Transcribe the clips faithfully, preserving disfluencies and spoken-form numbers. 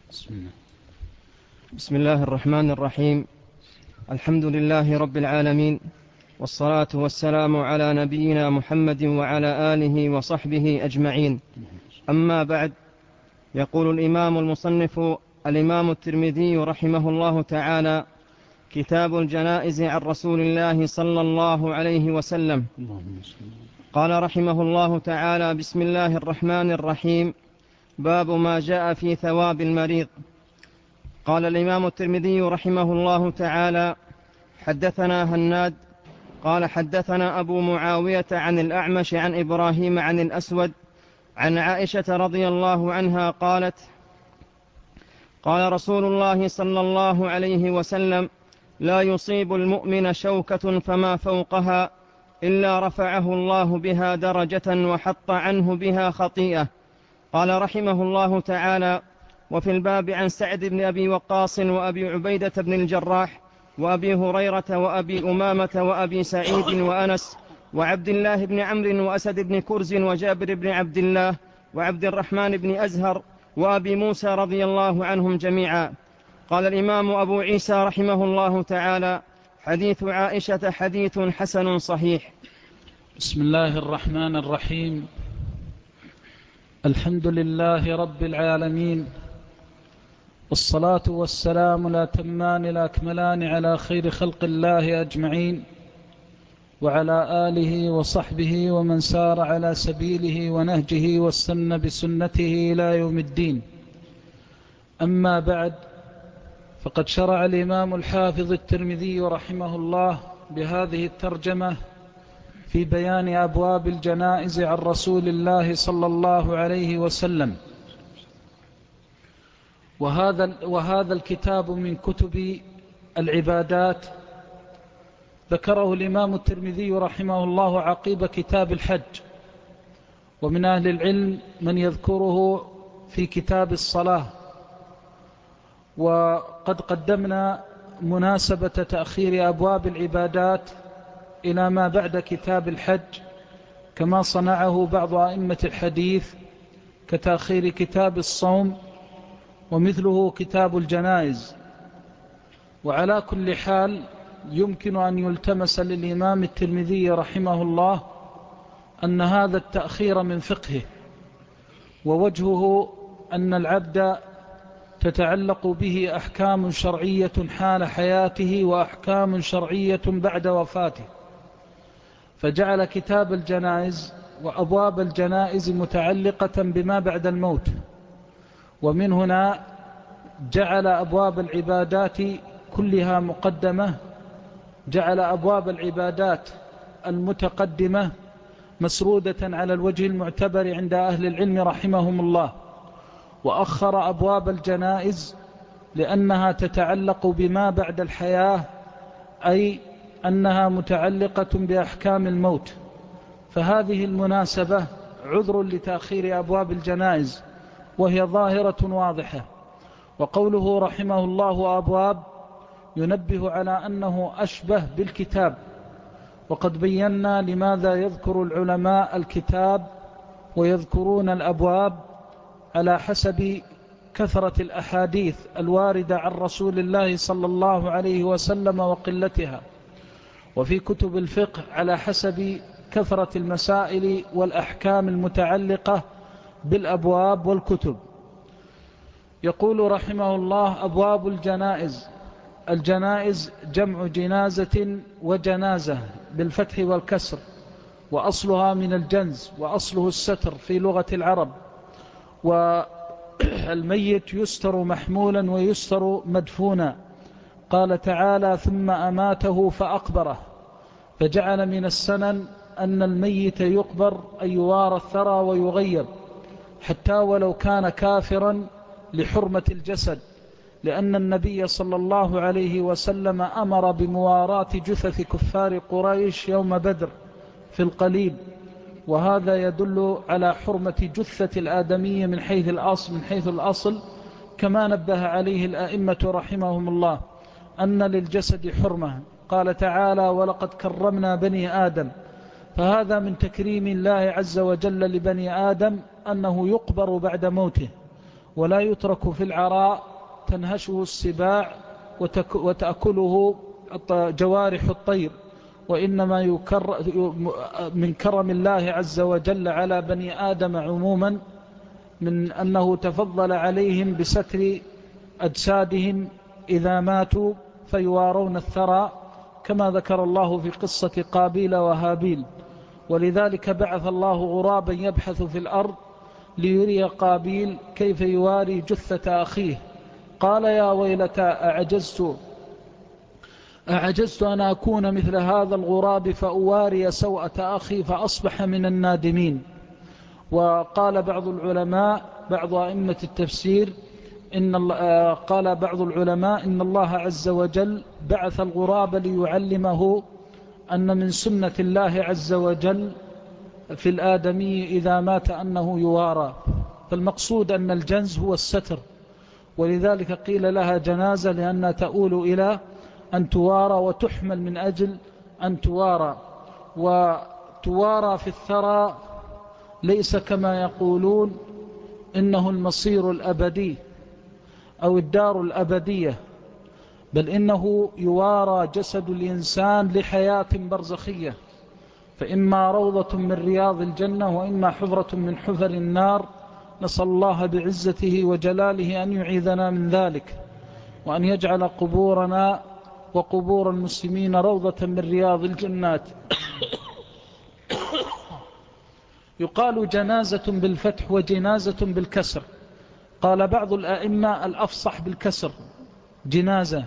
بسم الله. بسم الله الرحمن الرحيم. الحمد لله رب العالمين، والصلاة والسلام على نبينا محمد وعلى آله وصحبه أجمعين. أما بعد، يقول الإمام المصنف الإمام الترمذي رحمه الله تعالى: كتاب الجنائز عن رسول الله صلى الله عليه وسلم. قال رحمه الله تعالى: بسم الله الرحمن الرحيم. باب ما جاء في ثواب المريض. قال الإمام الترمذي رحمه الله تعالى: حدثنا هناد قال حدثنا أبو معاوية عن الأعمش عن إبراهيم عن الأسود عن عائشة رضي الله عنها قالت: قال رسول الله صلى الله عليه وسلم: لا يصيب المؤمن شوكة فما فوقها إلا رفعه الله بها درجة وحط عنه بها خطيئة. قال رحمه الله تعالى: وفي الباب عن سعد بن أبي وقاص وأبي عبيدة بن الجراح وأبي هريرة وأبي أمامة وأبي سعيد وأنس وعبد الله بن عمرو وأسد بن كرز وجابر بن عبد الله وعبد الرحمن بن أزهر وأبي موسى رضي الله عنهم جميعا. قال الإمام أبو عيسى رحمه الله تعالى: حديث عائشة حديث حسن صحيح. بسم الله الرحمن الرحيم. الحمد لله رب العالمين، والصلاة والسلام الأتمان الأكملان على خير خلق الله أجمعين، وعلى آله وصحبه ومن سار على سبيله ونهجه واستنى بسنته إلى يوم الدين. أما بعد، فقد شرع الإمام الحافظ الترمذي رحمه الله بهذه الترجمة في بيان أبواب الجنائز عن رسول الله صلى الله عليه وسلم. وهذا, وهذا الكتاب من كتب العبادات ذكره الإمام الترمذي رحمه الله عقيب كتاب الحج، ومن أهل العلم من يذكره في كتاب الصلاة. وقد قدمنا مناسبة تأخير أبواب العبادات إلى ما بعد كتاب الحج، كما صنعه بعض أئمة الحديث كتأخير كتاب الصوم، ومثله كتاب الجنائز. وعلى كل حال يمكن أن يلتمس للإمام الترمذي رحمه الله أن هذا التأخير من فقهه، ووجهه أن العبد تتعلق به أحكام شرعية حال حياته وأحكام شرعية بعد وفاته، فجعل كتاب الجنائز وأبواب الجنائز متعلقة بما بعد الموت. ومن هنا جعل أبواب العبادات كلها مقدمة، جعل أبواب العبادات المتقدمة مسرودة على الوجه المعتبر عند أهل العلم رحمهم الله، وأخر أبواب الجنائز لأنها تتعلق بما بعد الحياة، أي أنها متعلقة بأحكام الموت. فهذه المناسبة عذر لتأخير أبواب الجنائز، وهي ظاهرة واضحة. وقوله رحمه الله أبواب ينبه على أنه أشبه بالكتاب، وقد بينا لماذا يذكر العلماء الكتاب ويذكرون الأبواب على حسب كثرة الأحاديث الواردة عن رسول الله صلى الله عليه وسلم وقلتها، وفي كتب الفقه على حسب كثرة المسائل والأحكام المتعلقة بالأبواب والكتب. يقول رحمه الله: أبواب الجنائز. الجنائز جمع جنازة وجنازة بالفتح والكسر، وأصلها من الجنز، وأصله الستر في لغة العرب. والميت يستر محمولا ويستر مدفونا. قال تعالى: ثم أماته فأقبره، فجعل من السنن أن الميت يقبر، أي يوارى الثرى ويغيب، حتى ولو كان كافرا لحرمة الجسد، لأن النبي صلى الله عليه وسلم أمر بمواراة جثث كفار قريش يوم بدر في القليب، وهذا يدل على حرمة جثة الآدمية من حيث الأصل من حيث الأصل كما نبه عليه الأئمة رحمهم الله أن للجسد حرمة. قال تعالى: ولقد كرمنا بني آدم. فهذا من تكريم الله عز وجل لبني آدم أنه يقبر بعد موته. ولا يترك في العراء تنهشه السباع وتأكله جوارح الطير، وإنما يكر من كرم الله عز وجل على بني آدم عموما من أنه تفضل عليهم بستر أجسادهم إذا ماتوا فيوارون الثرى، كما ذكر الله في قصة قابيل وهابيل. ولذلك بعث الله غرابا يبحث في الأرض ليري قابيل كيف يواري جثة أخيه، قال يا ويلتى أعجزت أعجزت أن أكون مثل هذا الغراب فأواري سوءة أخي فأصبح من النادمين. وقال بعض العلماء بعض أئمة التفسير إن قال بعض العلماء إن الله عز وجل بعث الغراب ليعلمه أن من سنة الله عز وجل في الآدمي إذا مات أنه يوارى، فالمقصود أن الجنز هو الستر، ولذلك قيل لها جنازة لأنها تؤول إلى أن توارى وتحمل من أجل أن توارى. وتوارى في الثرى ليس كما يقولون إنه المصير الأبدي أو الدار الأبدية، بل إنه يوارى جسد الإنسان لحياة برزخية، فإما روضة من رياض الجنة وإما حفرة من حفر النار، نسأل الله بعزته وجلاله أن يعيذنا من ذلك، وأن يجعل قبورنا وقبور المسلمين روضة من رياض الجنات. يقال جنازة بالفتح وجنازة بالكسر، قال بعض الأئمة الأفصح بالكسر جنازة،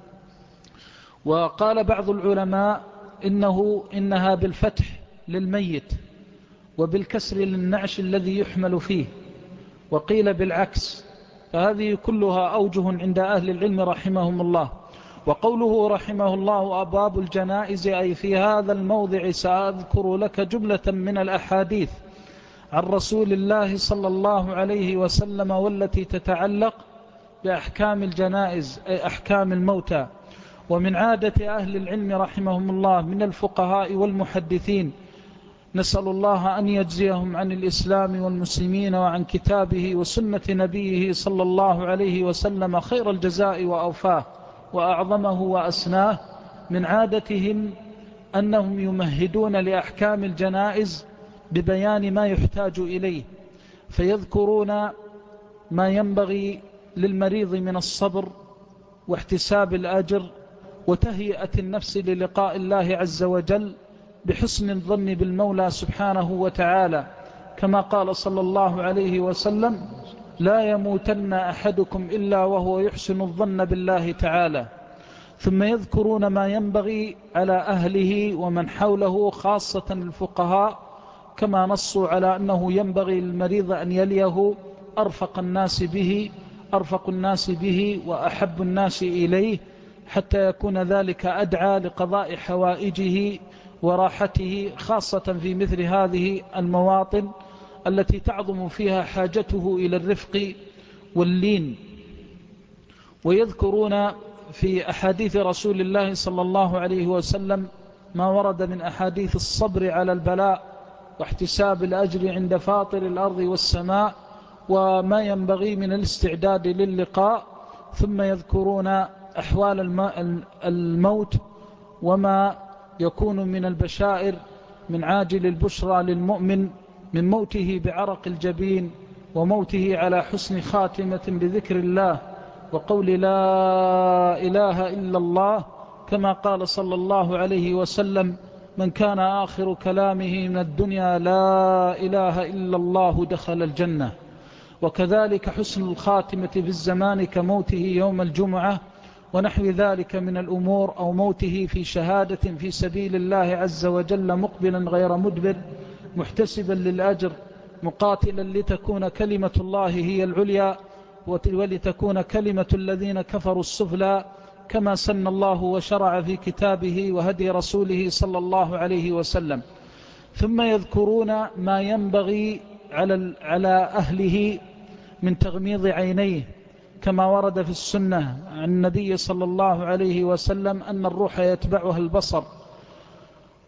وقال بعض العلماء إنه إنها بالفتح للميت وبالكسر للنعش الذي يحمل فيه، وقيل بالعكس، فهذه كلها أوجه عند أهل العلم رحمهم الله. وقوله رحمه الله أبواب الجنائز، أي في هذا الموضع سأذكر لك جملة من الأحاديث عن رسول الله صلى الله عليه وسلم والتي تتعلق بأحكام الجنائز أي أحكام الموتى. ومن عادة أهل العلم رحمهم الله من الفقهاء والمحدثين، نسأل الله أن يجزيهم عن الإسلام والمسلمين وعن كتابه وسنة نبيه صلى الله عليه وسلم خير الجزاء وأوفاه وأعظمه وأسناه، من عادتهم أنهم يمهدون لأحكام الجنائز ببيان ما يحتاج إليه، فيذكرون ما ينبغي للمريض من الصبر واحتساب الأجر وتهيئة النفس للقاء الله عز وجل بحسن الظن بالمولى سبحانه وتعالى، كما قال صلى الله عليه وسلم لا يموتن أحدكم إلا وهو يحسن الظن بالله تعالى. ثم يذكرون ما ينبغي على أهله ومن حوله خاصة الفقهاء، كما نصوا على أنه ينبغي للمريض أن يليه أرفق الناس به أرفق الناس به وأحب الناس إليه، حتى يكون ذلك أدعى لقضاء حوائجه وراحته، خاصة في مثل هذه المواطن التي تعظم فيها حاجته إلى الرفق واللين. ويذكرون في أحاديث رسول الله صلى الله عليه وسلم ما ورد من أحاديث الصبر على البلاء واحتساب الأجر عند فاطر الأرض والسماء وما ينبغي من الاستعداد للقاء. ثم يذكرون أحوال الموت وما يكون من البشائر من عاجل البشرى للمؤمن من موته بعرق الجبين وموته على حسن خاتمة بذكر الله وقول لا إله إلا الله، كما قال صلى الله عليه وسلم من كان آخر كلامه من الدنيا لا إله إلا الله دخل الجنة. وكذلك حسن الخاتمة في الزمان كموته يوم الجمعة ونحو ذلك من الأمور، أو موته في شهادة في سبيل الله عز وجل مقبلا غير مدبر محتسبا للأجر مقاتلا لتكون كلمة الله هي العليا ولتكون كلمة الذين كفروا السفلى، كما سن الله وشرع في كتابه وهدي رسوله صلى الله عليه وسلم. ثم يذكرون ما ينبغي على على أهله من تغميض عينيه، كما ورد في السنة عن النبي صلى الله عليه وسلم أن الروح يتبعها البصر،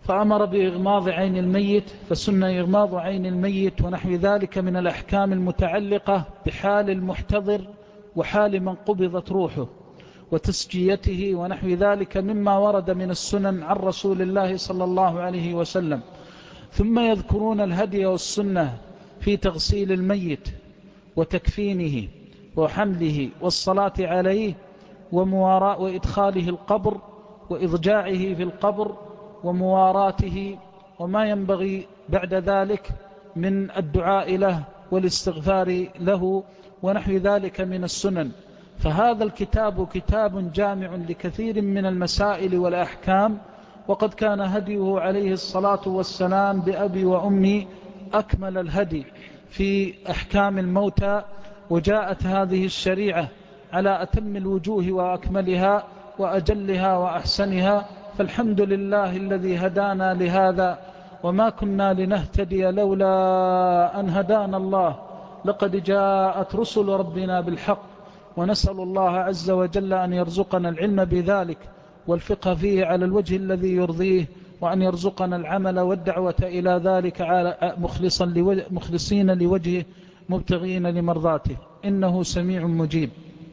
فأمر بإغماض عين الميت، فسن إغماض عين الميت ونحو ذلك من الأحكام المتعلقة بحال المحتضر وحال من قبضت روحه وتسجيته ونحو ذلك مما ورد من السنن عن رسول الله صلى الله عليه وسلم. ثم يذكرون الهدي والسنة في تغسيل الميت وتكفينه وحمله والصلاة عليه ومواراة وإدخاله القبر وإضجاعه في القبر ومواراته وما ينبغي بعد ذلك من الدعاء له والاستغفار له ونحو ذلك من السنن. فهذا الكتاب كتاب جامع لكثير من المسائل والأحكام، وقد كان هديه عليه الصلاة والسلام بأبي وأمي أكمل الهدي في أحكام الموتى، وجاءت هذه الشريعة على أتم الوجوه وأكملها وأجلها وأحسنها. فالحمد لله الذي هدانا لهذا، وما كنا لنهتدي لولا أن هدانا الله، لقد جاءت رسل ربنا بالحق، ونسأل الله عز وجل أن يرزقنا العلم بذلك والفقه فيه على الوجه الذي يرضيه، وأن يرزقنا العمل والدعوة إلى ذلك مخلصا مخلصين لوجهه مبتغين لمرضاته، إنه سميع مجيب.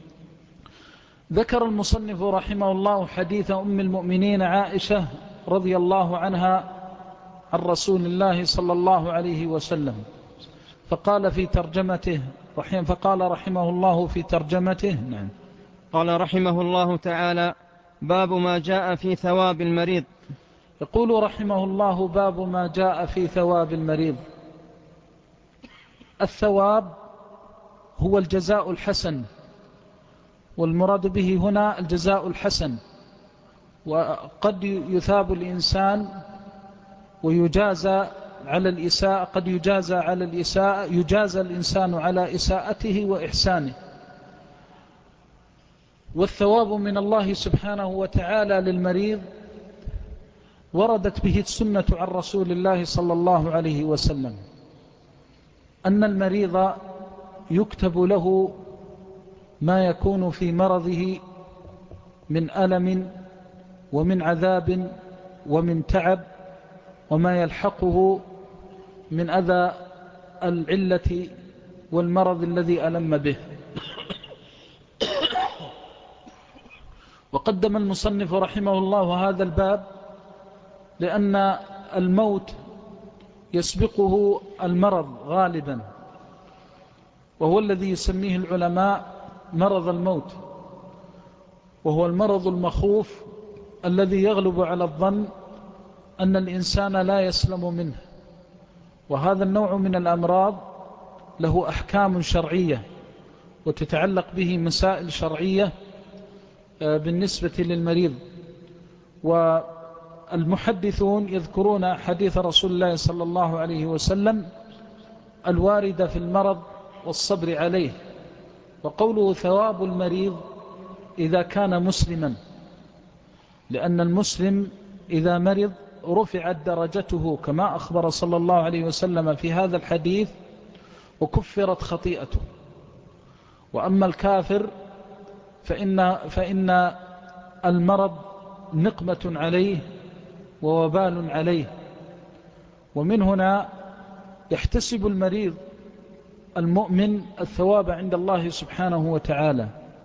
ذكر المصنف رحمه الله حديث أم المؤمنين عائشة رضي الله عنها عن رسول الله صلى الله عليه وسلم، فقال في ترجمته رحمه فقال رحمه الله في ترجمته نعم قال رحمه الله تعالى: باب ما جاء في ثواب المريض. يقول رحمه الله: باب ما جاء في ثواب المريض. الثواب هو الجزاء الحسن، والمراد به هنا الجزاء الحسن. وقد يثاب الإنسان ويجازى على الإساءة، قد يجازى على الإساءة يجازى الإنسان على إساءته وإحسانه. والثواب من الله سبحانه وتعالى للمريض وردت به السنة عن رسول الله صلى الله عليه وسلم، أن المريض يكتب له ما يكون في مرضه من ألم ومن عذاب ومن تعب، وما يلحقه من أذى العلة والمرض الذي ألم به. وقدم المصنف رحمه الله هذا الباب لأن الموت يسبقه المرض غالبا، وهو الذي يسميه العلماء مرض الموت، وهو المرض المخوف الذي يغلب على الظن أن الإنسان لا يسلم منه. وهذا النوع من الأمراض له أحكام شرعية وتتعلق به مسائل شرعية بالنسبة للمريض. والمحدثون يذكرون حديث رسول الله صلى الله عليه وسلم الواردة في المرض والصبر عليه، وقوله ثواب المريض إذا كان مسلما، لأن المسلم إذا مرض رفعت درجته كما أخبر صلى الله عليه وسلم في هذا الحديث وكفرت خطيئته. وأما الكافر فإن, فإن المرض نقمة عليه ووبال عليه. ومن هنا يحتسب المريض المؤمن الثواب عند الله سبحانه وتعالى.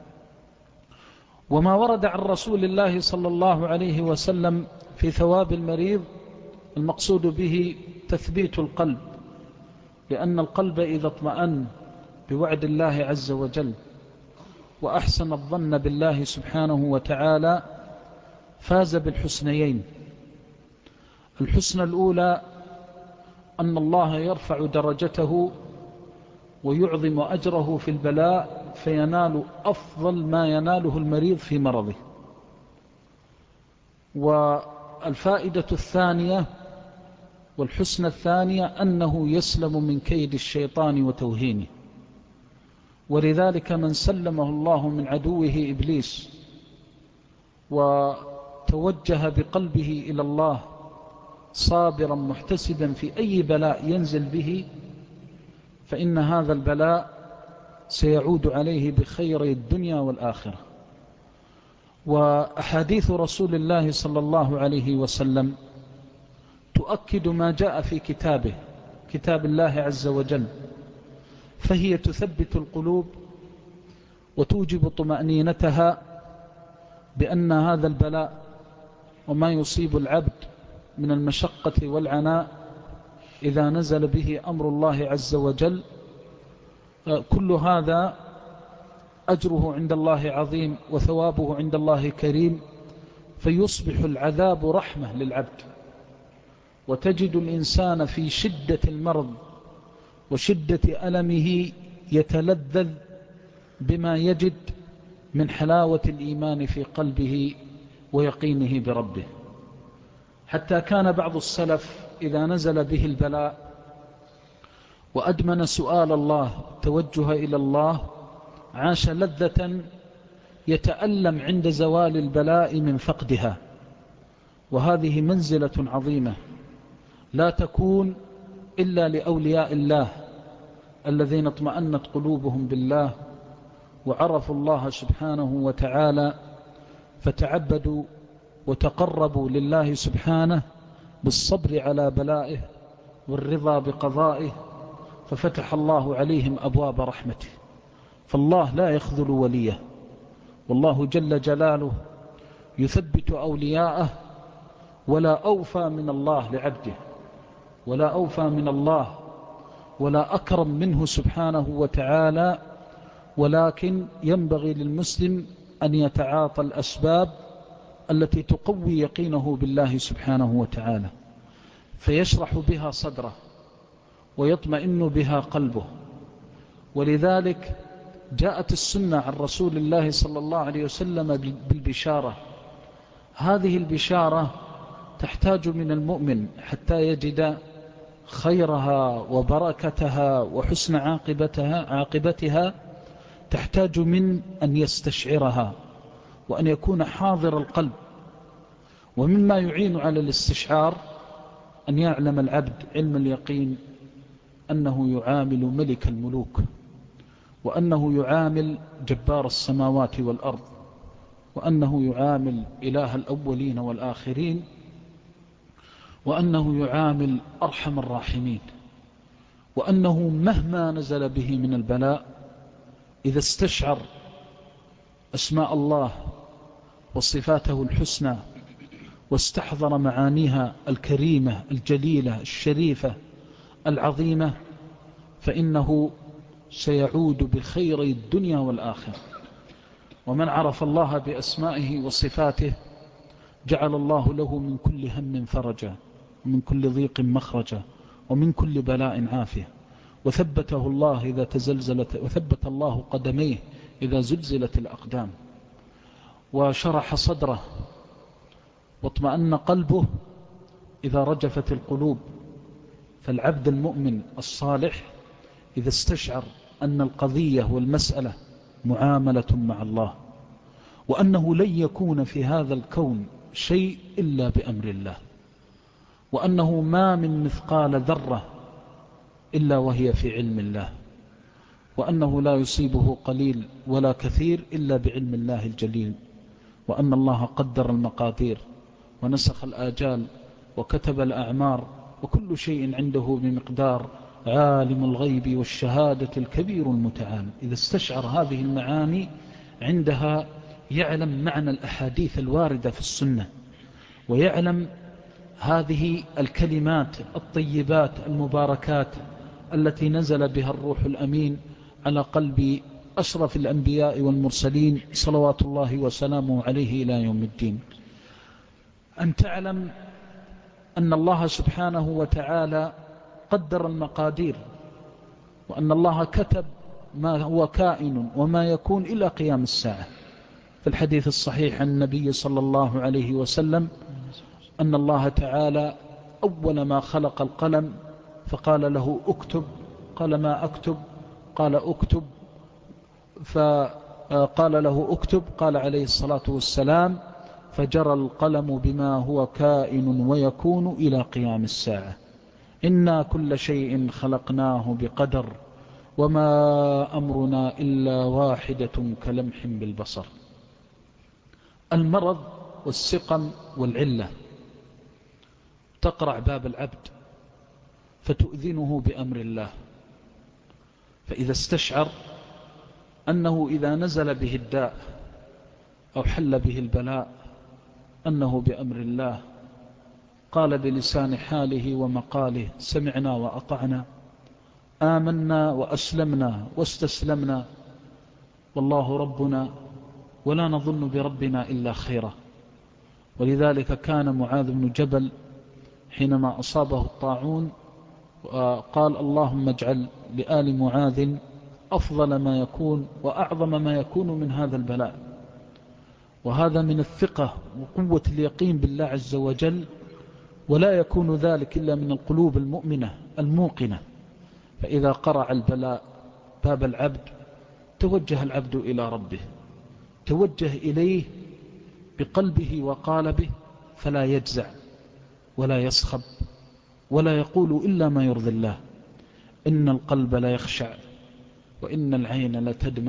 وما ورد عن رسول الله صلى الله عليه وسلم في ثواب المريض المقصود به تثبيت القلب، لأن القلب إذا اطمأن بوعد الله عز وجل وأحسن الظن بالله سبحانه وتعالى فاز بالحسنيين. الحسنى الأولى أن الله يرفع درجته ويعظم أجره في البلاء، فينال أفضل ما يناله المريض في مرضه. والفائدة الثانية والحسنى الثانية أنه يسلم من كيد الشيطان وتوهينه. ولذلك من سلمه الله من عدوه إبليس وتوجه بقلبه إلى الله صابرا محتسبا في أي بلاء ينزل به، فإن هذا البلاء سيعود عليه بخير الدنيا والآخرة. وأحاديث رسول الله صلى الله عليه وسلم تؤكد ما جاء في كتابه كتاب الله عز وجل، فهي تثبت القلوب وتوجب طمأنينتها بأن هذا البلاء وما يصيب العبد من المشقة والعناء إذا نزل به أمر الله عز وجل كل هذا أجره عند الله عظيم وثوابه عند الله كريم، فيصبح العذاب رحمة للعبد. وتجد الإنسان في شدة المرض وشدة ألمه يتلذذ بما يجد من حلاوة الإيمان في قلبه ويقينه بربه. حتى كان بعض السلف إذا نزل به البلاء وأدمن سؤال الله توجه إلى الله عاش لذة يتألم عند زوال البلاء من فقدها. وهذه منزلة عظيمة لا تكون إلا لأولياء الله الذين اطمأنت قلوبهم بالله وعرفوا الله سبحانه وتعالى، فتعبدوا وتقربوا لله سبحانه بالصبر على بلائه والرضا بقضائه، ففتح الله عليهم أبواب رحمته. فالله لا يخذل وليه، والله جل جلاله يثبت أولياءه، ولا أوفى من الله لعبده، ولا أوفى من الله ولا أكرم منه سبحانه وتعالى. ولكن ينبغي للمسلم أن يتعاطى الأسباب التي تقوي يقينه بالله سبحانه وتعالى، فيشرح بها صدره ويطمئن بها قلبه. ولذلك جاءت السنة عن رسول الله صلى الله عليه وسلم بالبشارة. هذه البشارة تحتاج من المؤمن حتى يجد خيرها وبركتها وحسن عاقبتها عاقبتها تحتاج من أن يستشعرها وأن يكون حاضر القلب. ومما يعين على الاستشعار أن يعلم العبد علم اليقين أنه يعامل ملك الملوك، وأنه يعامل جبار السماوات والأرض، وأنه يعامل إله الأولين والآخرين، وأنه يعامل أرحم الراحمين، وأنه مهما نزل به من البلاء إذا استشعر أسماء الله وصفاته الحسنى واستحضر معانيها الكريمة الجليلة الشريفة العظيمة، فإنه سيعود بخير الدنيا والآخرة. ومن عرف الله بأسمائه وصفاته جعل الله له من كل هم فرجا، ومن كل ضيق مخرجا، ومن كل بلاء عافية. وثبته الله إذا تزلزلت، وثبت الله قدميه إذا زلزلت الأقدام، وشرح صدره واطمأن قلبه إذا رجفت القلوب. فالعبد المؤمن الصالح إذا استشعر أن القضية والمسألة معاملة مع الله، وأنه لن يكون في هذا الكون شيء إلا بأمر الله، وأنه ما من مثقال ذرة إلا وهي في علم الله، وأنه لا يصيبه قليل ولا كثير إلا بعلم الله الجليل، وأن الله قدر المقادير ونسخ الآجال وكتب الأعمار، وكل شيء عنده بمقدار، عالم الغيب والشهادة الكبير المتعال. إذا استشعر هذه المعاني عندها يعلم معنى الأحاديث الواردة في السنة، ويعلم هذه الكلمات الطيبات المباركات التي نزل بها الروح الأمين على قلب أشرف الأنبياء والمرسلين صلوات الله وسلامه عليه إلى يوم الدين. أن تعلم أن الله سبحانه وتعالى قدر المقادير، وأن الله كتب ما هو كائن وما يكون إلى قيام الساعة. في الحديث الصحيح عن النبي صلى الله عليه وسلم أن الله تعالى أول ما خلق القلم فقال له اكتب، قال ما أكتب؟ قال اكتب، فقال له اكتب، قال عليه الصلاة والسلام فجرى القلم بما هو كائن ويكون إلى قيام الساعة. إنا كل شيء خلقناه بقدر وما أمرنا إلا واحدة كلمح بالبصر. المرض والسقم والعلة تقرع باب العبد فتؤذنه بأمر الله، فإذا استشعر أنه إذا نزل به الداء أو حل به البلاء أنه بأمر الله، قال بلسان حاله ومقاله: سمعنا وأطعنا، آمنا وأسلمنا واستسلمنا، والله ربنا ولا نظن بربنا إلا خيرا. ولذلك كان معاذ بن جبل حينما أصابه الطاعون قال: اللهم اجعل لآل معاذ أفضل ما يكون وأعظم ما يكون من هذا البلاء. وهذا من الثقة وقوة اليقين بالله عز وجل، ولا يكون ذلك إلا من القلوب المؤمنة الموقنة. فإذا قرع البلاء باب العبد توجه العبد إلى ربه، توجه إليه بقلبه وقالبه، فلا يجزع ولا يصخب ولا يقول إلا ما يرضي الله. إن القلب لا يخشع وإن العين لتدمع،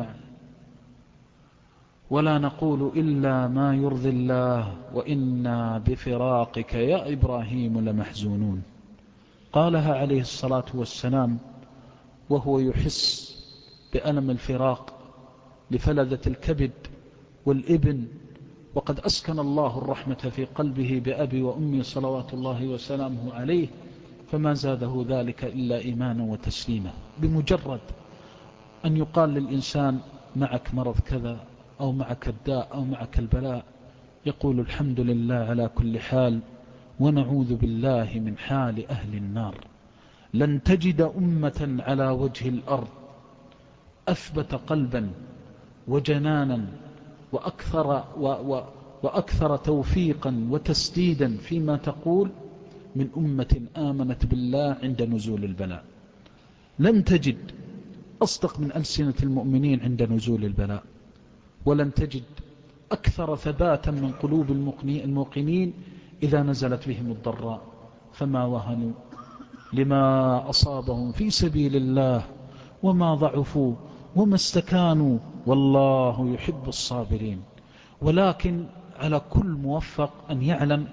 ولا نقول إلا ما يرضي الله، وإنا بفراقك يا إبراهيم لمحزونون. قالها عليه الصلاة والسلام وهو يحس بألم الفراق لفلذة الكبد والابن، وقد أسكن الله الرحمة في قلبه بأبي وأمي صلوات الله وسلامه عليه، فما زاده ذلك إلا إيمانا وتسليما. بمجرد أن يقال للإنسان: معك مرض كذا، أو معك الداء، أو معك البلاء، يقول: الحمد لله على كل حال، ونعوذ بالله من حال أهل النار. لن تجد أمة على وجه الأرض أثبت قلبا وجنانا وأكثر, و و وأكثر توفيقا وتسديدا فيما تقول من أمة آمنت بالله عند نزول البلاء. لن تجد أصدق من ألسنة المؤمنين عند نزول البلاء، ولن تجد أكثر ثباتا من قلوب الموقنين إذا نزلت بهم الضراء، فما وهنوا لما أصابهم في سبيل الله، وما ضعفوا وما استكانوا، والله يحب الصابرين. ولكن على كل موفق أن يعلم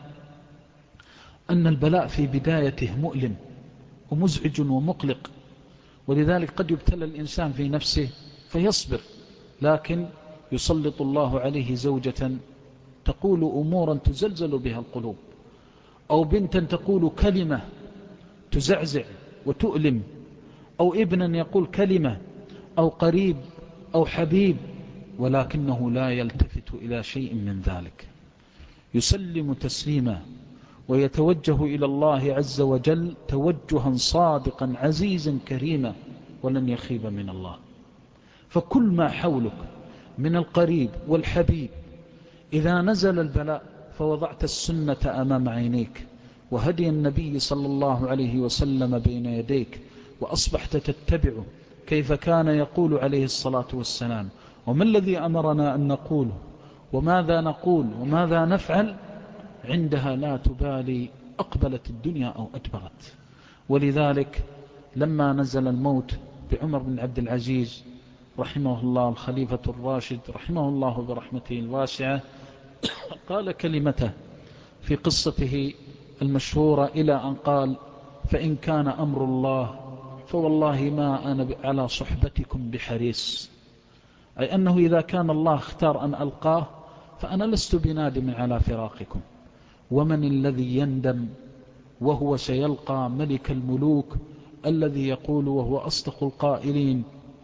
أن البلاء في بدايته مؤلم ومزعج ومقلق، ولذلك قد يبتلى الإنسان في نفسه فيصبر، لكن يسلط الله عليه زوجة تقول أمورا تزلزل بها القلوب، أو بنتا تقول كلمة تزعزع وتؤلم، أو ابنا يقول كلمة، أو قريب أو حبيب، ولكنه لا يلتفت إلى شيء من ذلك، يسلم تسليما ويتوجه إلى الله عز وجل توجها صادقا عزيزا كريما، ولن يخيب من الله. فكل ما حولك من القريب والحبيب إذا نزل البلاء فوضعت السنة أمام عينيك وهدي النبي صلى الله عليه وسلم بين يديك، وأصبحت تتبعه كيف كان يقول عليه الصلاة والسلام، وما الذي أمرنا أن نقوله، وماذا نقول وماذا نفعل، عندها لا تبالي أقبلت الدنيا أو أدبرت. ولذلك لما نزل الموت بعمر بن عبد العزيز رحمه الله الخليفة الراشد رحمه الله برحمته الواسعة، قال كلمته في قصته المشهورة إلى أن قال: فإن كان أمر الله فوالله ما أنا على صحبتكم بحريص، أي أنه إذا كان الله اختار أن ألقاه فأنا لست بنادم على فراقكم. ومن الذي يندم وهو سيلقى ملك الملوك الذي يقول وهو أصدق القائلين: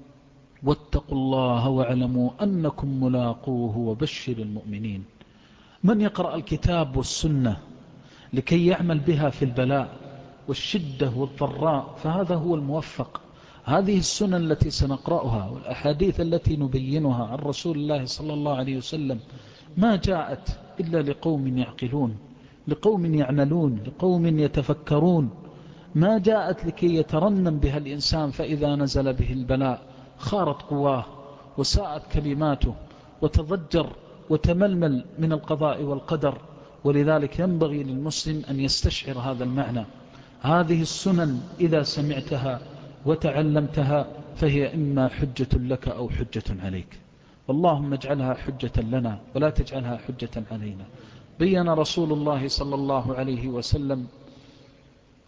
واتقوا الله واعلموا أنكم ملاقوه وبشر المؤمنين. من يقرأ الكتاب والسنة لكي يعمل بها في البلاء والشدة والضراء فهذا هو الموفق. هذه السنن التي سنقرأها والأحاديث التي نبينها عن رسول الله صلى الله عليه وسلم ما جاءت إلا لقوم يعقلون، لقوم يعملون، لقوم يتفكرون، ما جاءت لكي يترنم بها الإنسان فإذا نزل به البلاء خارت قواه وساءت كلماته وتضجر وتململ من القضاء والقدر. ولذلك ينبغي للمسلم أن يستشعر هذا المعنى. هذه السنن إذا سمعتها وتعلمتها فهي إما حجة لك أو حجة عليك، اللهم اجعلها حجة لنا ولا تجعلها حجة علينا. بين رسول الله صلى الله عليه وسلم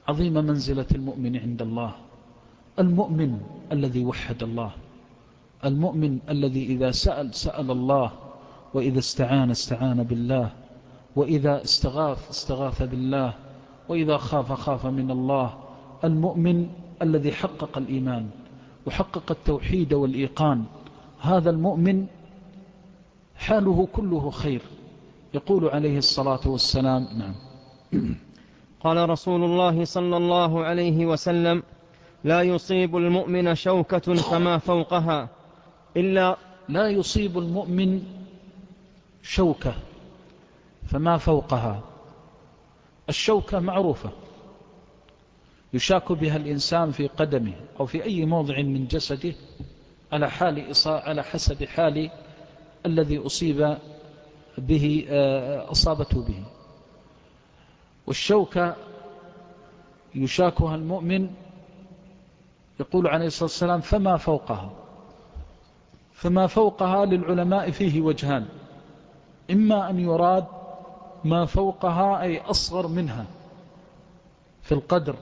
عظيم منزلة المؤمن عند الله. المؤمن الذي وحد الله، المؤمن الذي إذا سأل سأل الله، وإذا استعان استعان بالله، وإذا استغاث استغاث بالله، وإذا خاف خاف من الله. المؤمن الذي حقق الإيمان وحقق التوحيد والإيقان، هذا المؤمن حاله كله خير. يقول عليه الصلاة والسلام: نعم. قال رسول الله صلى الله عليه وسلم: لا يصيب المؤمن شوكة فما فوقها إلا لا يصيب المؤمن شوكة فما فوقها. الشوكة معروفة، يشاك بها الإنسان في قدمه أو في أي موضع من جسده على حال على حسب حال الذي أصيب به أصابته به. والشوكة يشاكها المؤمن، يقول عليه الصلاة والسلام: فما فوقها. فما فوقها للعلماء فيه وجهان: إما أن يراد ما فوقها أي أصغر منها في القدر،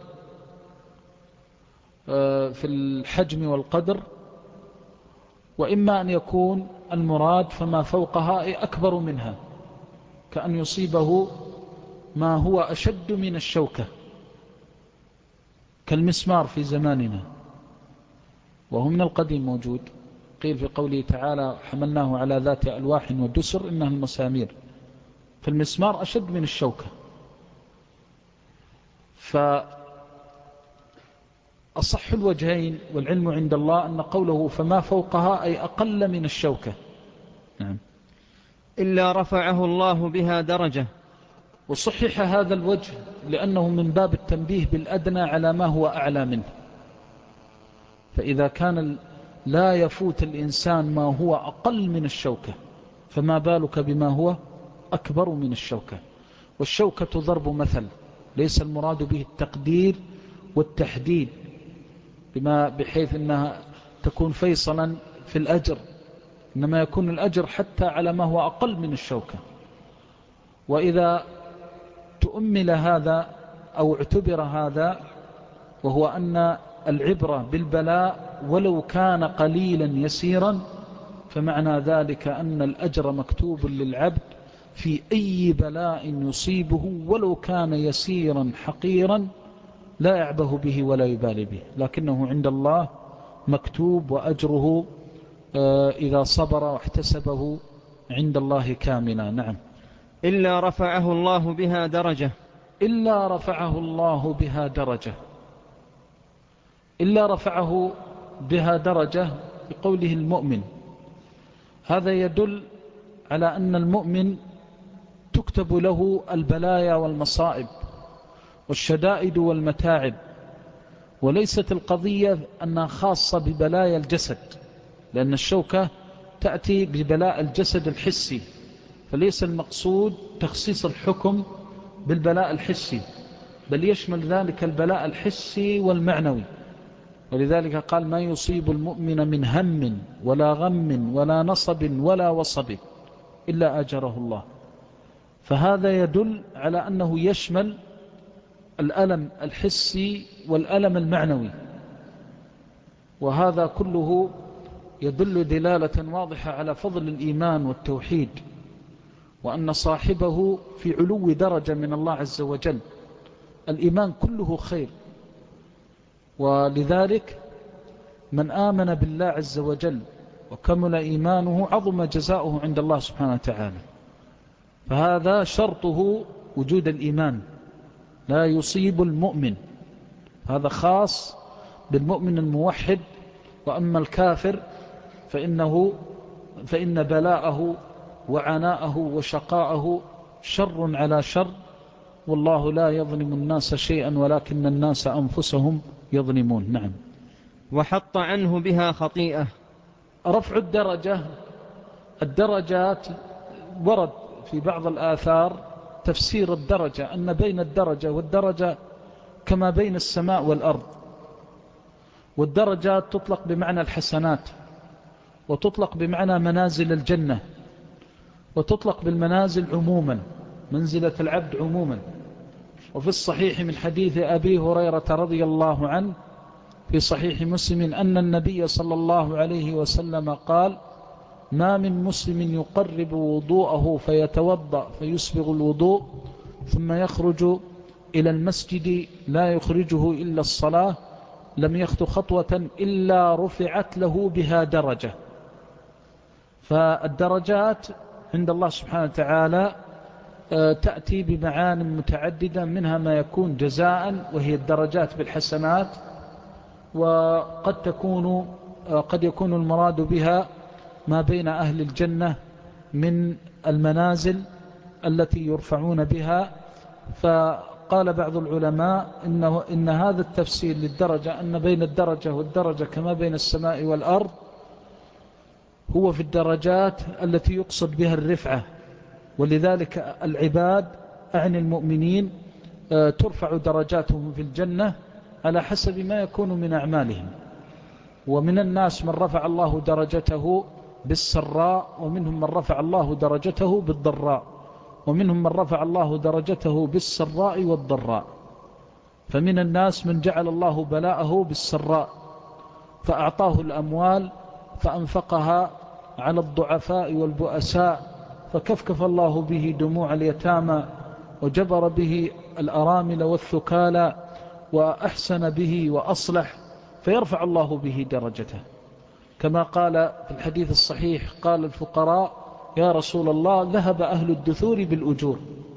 في الحجم والقدر، وإما أن يكون المراد فما فوقها أي أكبر منها، كأن يصيبه ما هو أشد من الشوكة كالمسمار في زماننا، وهو من القديم موجود. قيل في قوله تعالى: حملناه على ذات ألواح ودسر إنها المسامير. فالمسمار أشد من الشوكة. فأصح الوجهين والعلم عند الله أن قوله فما فوقها أي أقل من الشوكة. نعم. إلا رفعه الله بها درجة. وصحح هذا الوجه لأنه من باب التنبيه بالأدنى على ما هو أعلى منه. فإذا كان لا يفوت الإنسان ما هو أقل من الشوكة، فما بالك بما هو أكبر من الشوكة. والشوكة ضرب مثل، ليس المراد به التقدير والتحديد بما بحيث أنها تكون فيصلا في الأجر، إنما يكون الأجر حتى على ما هو أقل من الشوكة. وإذا تؤمل هذا أو اعتبر هذا، وهو أن العبرة بالبلاء ولو كان قليلا يسيرا، فمعنى ذلك أن الأجر مكتوب للعبد في أي بلاء يصيبه ولو كان يسيرا حقيرا لا يعبه به ولا يبالي به، لكنه عند الله مكتوب، وأجره إذا صبر واحتسبه عند الله كاملا. نعم. إلا رفعه الله بها درجة. إلا رفعه الله بها درجة. إلا رفعه بها درجة بقوله المؤمن. هذا يدل على أن المؤمن تكتب له البلايا والمصائب والشدائد والمتاعب، وليست القضية أنها خاصة ببلايا الجسد، لأن الشوكة تأتي ببلاء الجسد الحسي، فليس المقصود تخصيص الحكم بالبلاء الحسي، بل يشمل ذلك البلاء الحسي والمعنوي. ولذلك قال: ما يصيب المؤمن من هم ولا غم ولا نصب ولا وصب إلا أجره الله. فهذا يدل على أنه يشمل الألم الحسي والألم المعنوي، وهذا كله يدل دلالة واضحة على فضل الإيمان والتوحيد، وأن صاحبه في علو درجة من الله عز وجل. الإيمان كله خير، ولذلك من آمن بالله عز وجل وكمل إيمانه عظم جزاؤه عند الله سبحانه وتعالى. فهذا شرطه وجود الإيمان، لا يصيب المؤمن، هذا خاص بالمؤمن الموحد. وأما الكافر فإنه فإن بلاءه وعناءه وشقاءه شر على شر، والله لا يظلم الناس شيئا ولكن الناس أنفسهم يظلمون. نعم. وحط عنه بها خطيئة. رفع الدرجة، الدرجات ورد في بعض الآثار تفسير الدرجة أن بين الدرجة والدرجة كما بين السماء والأرض. والدرجات تطلق بمعنى الحسنات، وتطلق بمعنى منازل وفي الصحيح من حديث أبي هريرة رضي الله عنه في صحيح مسلم أن النبي صلى الله عليه وسلم قال: ما من مسلم يقرب وضوءه فيتوضأ فيسبغ الوضوء ثم يخرج إلى المسجد لا يخرجه إلا الصلاة لم يخطو خطوة إلا رفعت له بها درجة. فالدرجات عند الله سبحانه وتعالى تأتي بمعان متعددة، منها ما يكون جزاء وهي الدرجات بالحسنات، وقد تكون قد يكون المراد بها ما بين أهل الجنة من المنازل التي يرفعون بها. فقال بعض العلماء إنه إن هذا التفسير للدرجة أن بين الدرجة والدرجة كما بين السماء والأرض هو في الدرجات التي يقصد بها الرفعة، ولذلك العباد أعني المؤمنين ترفع درجاتهم في الجنة على حسب ما يكون من أعمالهم. ومن الناس من رفع الله درجته بالسراء، ومنهم من رفع الله درجته بالضراء، ومنهم من رفع الله درجته بالسراء والضراء. فمن الناس من جعل الله بلاءه بالسراء فأعطاه الأموال فأنفقها على الضعفاء والبؤساء فكفكف الله به دموع اليتامى وجبر به الأرامل والثكالى وأحسن به وأصلح، فيرفع الله به درجته. كما قال في الحديث الصحيح قال الفقراء: يا رسول الله ذهب أهل الدثور بالأجور.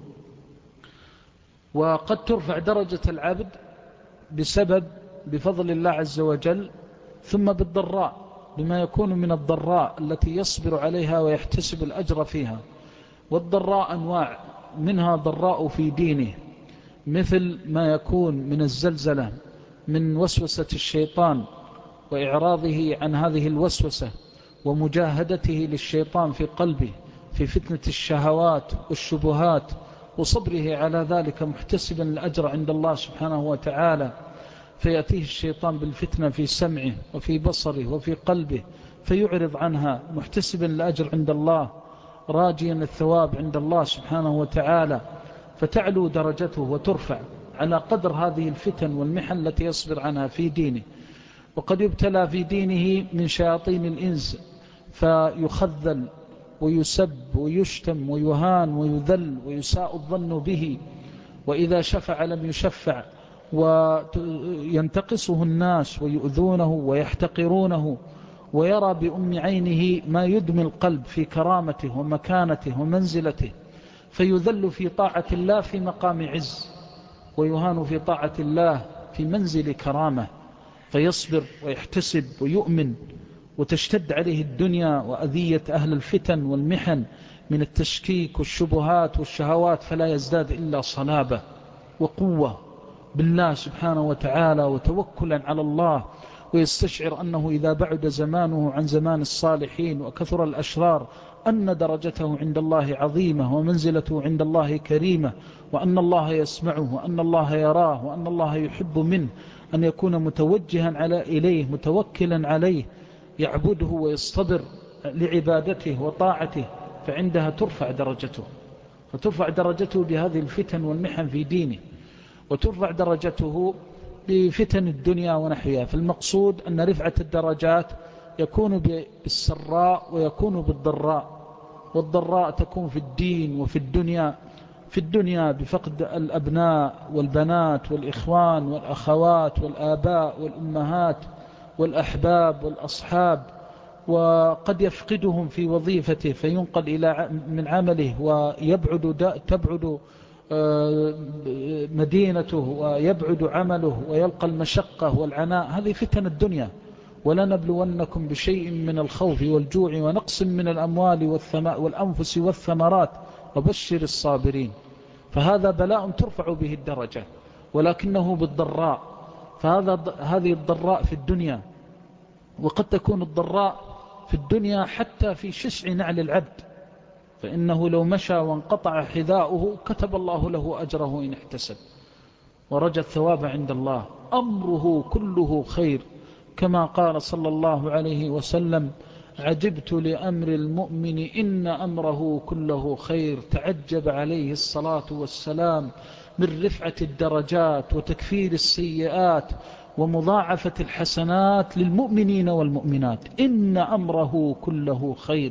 وقد ترفع درجة العبد بسبب بفضل الله عز وجل، ثم بالضراء بما يكون من الضراء التي يصبر عليها ويحتسب الأجر فيها. والضراء أنواع، منها ضراء في دينه مثل ما يكون من الزلزلة من وسوسة الشيطان وإعراضه عن هذه الوسوسة ومجاهدته للشيطان في قلبه في فتنة الشهوات والشبهات، وصبره على ذلك محتسبا الأجر عند الله سبحانه وتعالى. فيأتيه الشيطان بالفتنة في سمعه وفي بصره وفي قلبه فيعرض عنها محتسبا الأجر عند الله راجيا الثواب عند الله سبحانه وتعالى، فتعلو درجته وترفع على قدر هذه الفتن والمحن التي يصبر عنها في دينه. وقد يبتلى في دينه من شياطين الإنس فيخذل ويسب ويشتم ويهان ويذل ويساء الظن به، وإذا شفع لم يشفع، وينتقصه الناس ويؤذونه ويحتقرونه، ويرى بأم عينه ما يدمي القلب في كرامته ومكانته ومنزلته، فيذل في طاعة الله في مقام عز، ويهان في طاعة الله في منزل كرامة، فيصبر ويحتسب ويؤمن، وتشتد عليه الدنيا وأذية أهل الفتن والمحن من التشكيك والشبهات والشهوات، فلا يزداد إلا صلابة وقوة بالله سبحانه وتعالى وتوكلا على الله، ويستشعر أنه إذا بعد زمانه عن زمان الصالحين وكثر الأشرار أن درجته عند الله عظيمة ومنزلته عند الله كريمة، وأن الله يسمعه وأن الله يراه وأن الله يحب منه أن يكون متوجها على إليه متوكلا عليه يعبده ويصطبر لعبادته وطاعته، فعندها ترفع درجته، فترفع درجته بهذه الفتن والمحن في دينه، وترفع درجته بفتن الدنيا ونحوها. فالمقصود أن رفعة الدرجات يكون بالسراء ويكون بالضراء، والضراء تكون في الدين وفي الدنيا، في الدنيا بفقد الأبناء والبنات والإخوان والأخوات والآباء والأمهات والأحباب والأصحاب، وقد يفقدهم في وظيفته فينقل إلى من عمله ويبعد تبعد مدينته ويبعد عمله ويلقى المشقة والعناء. هذه فتن الدنيا. ولنبلونكم بشيء من الخوف والجوع ونقص من الأموال والأنفس والثمرات وبشر الصابرين. فهذا بلاء ترفع به الدرجة، ولكنه بالضراء، فهذا هذه الضراء في الدنيا. وقد تكون الضراء في الدنيا حتى في شسع نعل العبد، فإنه لو مشى وانقطع حذاؤه كتب الله له أجره إن احتسب ورجى الثواب عند الله. أمره كله خير، كما قال صلى الله عليه وسلم: عجبت لأمر المؤمن إن أمره كله خير. تعجب عليه الصلاة والسلام من رفعة الدرجات وتكفير السيئات ومضاعفة الحسنات للمؤمنين والمؤمنات. إن أمره كله خير،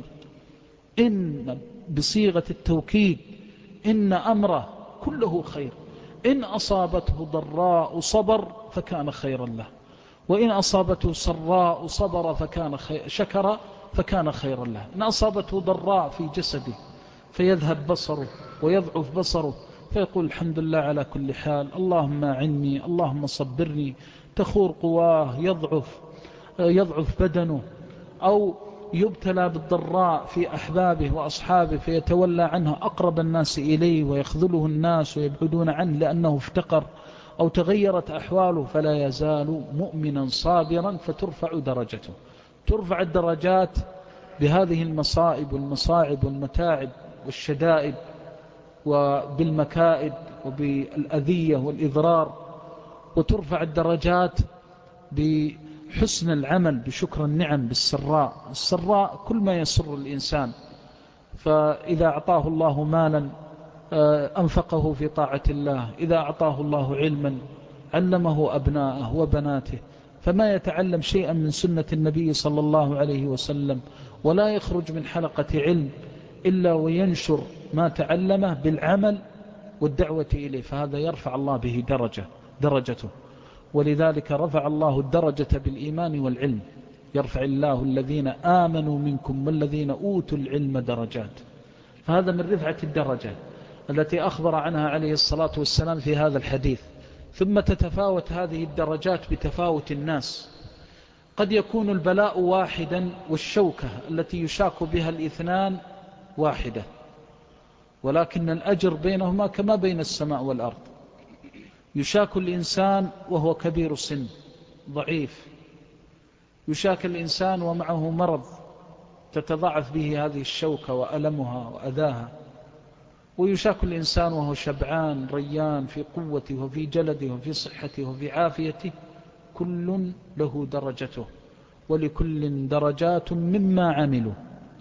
إن بصيغة التوكيد، إن أمره كله خير. إن أصابته ضراء صبر فكان خيرا له، وإن أصابته سراء صبر فكان خير شكر فكان خيرا له. إن أصابته ضراء في جسده فيذهب بصره ويضعف بصره فيقول الحمد لله على كل حال، اللهم أعني، اللهم صبرني. تخور قواه، يضعف يضعف بدنه، أو يبتلى بالضراء في أحبابه وأصحابه فيتولى عنه أقرب الناس إليه ويخذله الناس ويبعدون عنه لأنه افتقر أو تغيرت أحواله، فلا يزال مؤمنا صابرا فترفع درجته. ترفع الدرجات بهذه المصائب والمصاعب والمتاعب والشدائد وبالمكائد وبالأذية والإضرار، وترفع الدرجات بحسن العمل بشكر النعم بالسراء. السراء كل ما يسر الإنسان، فإذا أعطاه الله مالا أنفقه في طاعة الله، إذا أعطاه الله علما علمه أبناءه وبناته، فما يتعلم شيئا من سنة النبي صلى الله عليه وسلم ولا يخرج من حلقة علم إلا وينشر ما تعلمه بالعمل والدعوة إليه، فهذا يرفع الله به درجة درجته. ولذلك رفع الله الدرجة بالإيمان والعلم، يرفع الله الذين آمنوا منكم والذين أوتوا العلم درجات. فهذا من رفعة الدرجة التي أخبر عنها عليه الصلاة والسلام في هذا الحديث. ثم تتفاوت هذه الدرجات بتفاوت الناس. قد يكون البلاء واحدا والشوكة التي يشاك بها الاثنان واحدة، ولكن الأجر بينهما كما بين السماء والأرض. يشاك الإنسان وهو كبير السن ضعيف، يشاك الإنسان ومعه مرض تتضاعف به هذه الشوكة وألمها وأذاها، ويشاك الإنسان وهو شبعان ريان في قوته وفي جلده وفي صحته وفي عافيته. كل له درجته ولكل درجات مما عملوا.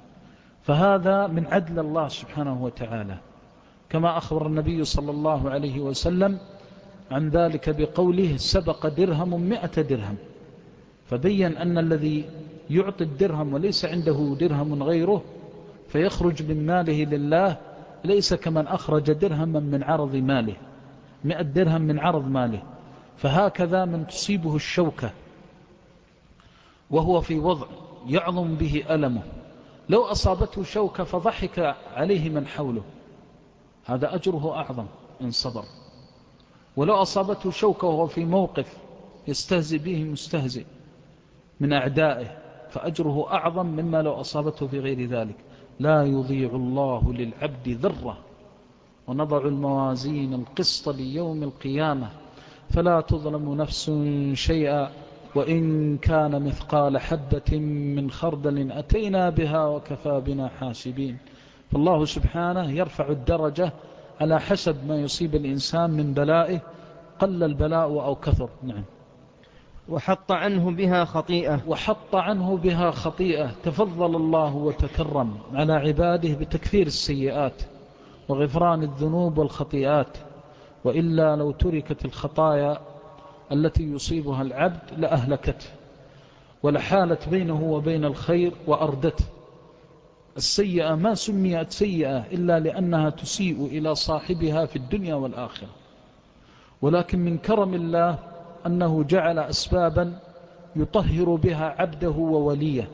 فهذا من عدل الله سبحانه وتعالى، كما أخبر النبي صلى الله عليه وسلم عن ذلك بقوله سبق درهم مئة درهم، فبين أن الذي يعطي الدرهم وليس عنده درهم غيره فيخرج من ماله لله ليس كمن أخرج درهما من عرض ماله، مئة درهم من عرض ماله. فهكذا من تصيبه الشوكة وهو في وضع يعظم به ألمه، لو أصابته شوكة فضحك عليه من حوله هذا أجره أعظم إن صبر، ولو أصابته شوكة وهو في موقف يستهزئ به مستهزئ من أعدائه فأجره أعظم مما لو أصابته في غير ذلك. لا يضيع الله للعبد ذرة ونضع الموازين القسط ليوم القيامة فلا تظلم نفس شيئا وإن كان مثقال حبة من خردل أتينا بها وكفى بنا حاسبين. فالله سبحانه يرفع الدرجة على حسب ما يصيب الإنسان من بلائه، قل البلاء أو كثر. نعم. وحط عنه بها خطيئة وحط عنه بها خطيئة. تفضل الله وتكرم على عباده بتكفير السيئات وغفران الذنوب والخطيئات، وإلا لو تركت الخطايا التي يصيبها العبد لأهلكته ولحالت بينه وبين الخير وأردته. السيئة ما سميت سيئة إلا لأنها تسيء إلى صاحبها في الدنيا والآخرة، ولكن من كرم الله أنه جعل أسبابا يطهر بها عبده ووليه،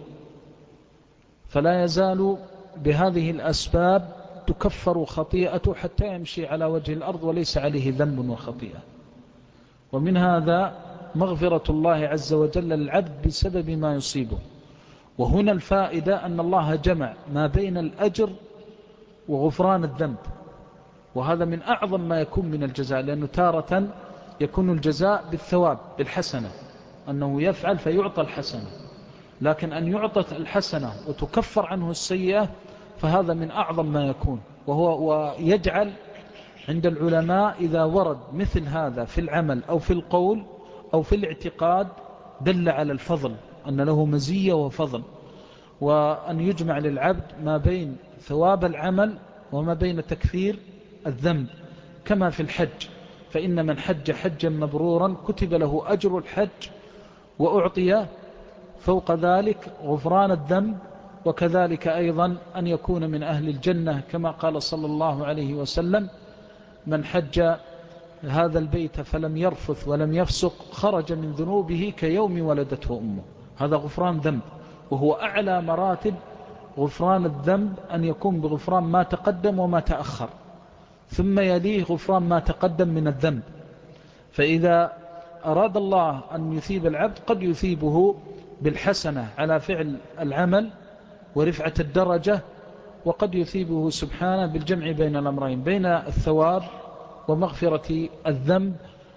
فلا يزال بهذه الأسباب تكفر خطيئته حتى يمشي على وجه الأرض وليس عليه ذنب وخطيئة. ومن هذا مغفرة الله عز وجل للعبد بسبب ما يصيبه. وهنا الفائدة أن الله جمع ما بين الأجر وغفران الذنب، وهذا من أعظم ما يكون من الجزاء، لأنه تارة يكون الجزاء بالثواب بالحسنة أنه يفعل فيعطى الحسنة، لكن أن يعطى الحسنة وتكفر عنه السيئة فهذا من أعظم ما يكون. وهو ويجعل عند العلماء إذا ورد مثل هذا في العمل أو في القول أو في الاعتقاد دل على الفضل، أن له مزية وفضل، وأن يجمع للعبد ما بين ثواب العمل وما بين تكفير الذنب، كما في الحج فإن من حج حجا مبرورا كتب له أجر الحج وأعطي فوق ذلك غفران الذنب، وكذلك أيضا أن يكون من أهل الجنة كما قال صلى الله عليه وسلم: من حج هذا البيت فلم يرفث ولم يفسق خرج من ذنوبه كيوم ولدته أمه. هذا غفران ذنب، وهو أعلى مراتب غفران الذنب، أن يكون بغفران ما تقدم وما تأخر، ثم يليه غفران ما تقدم من الذنب. فإذا أراد الله أن يثيب العبد قد يثيبه بالحسنة على فعل العمل ورفعة الدرجة، وقد يثيبه سبحانه بالجمع بين الأمرين، بين الثواب ومغفرة الذنب،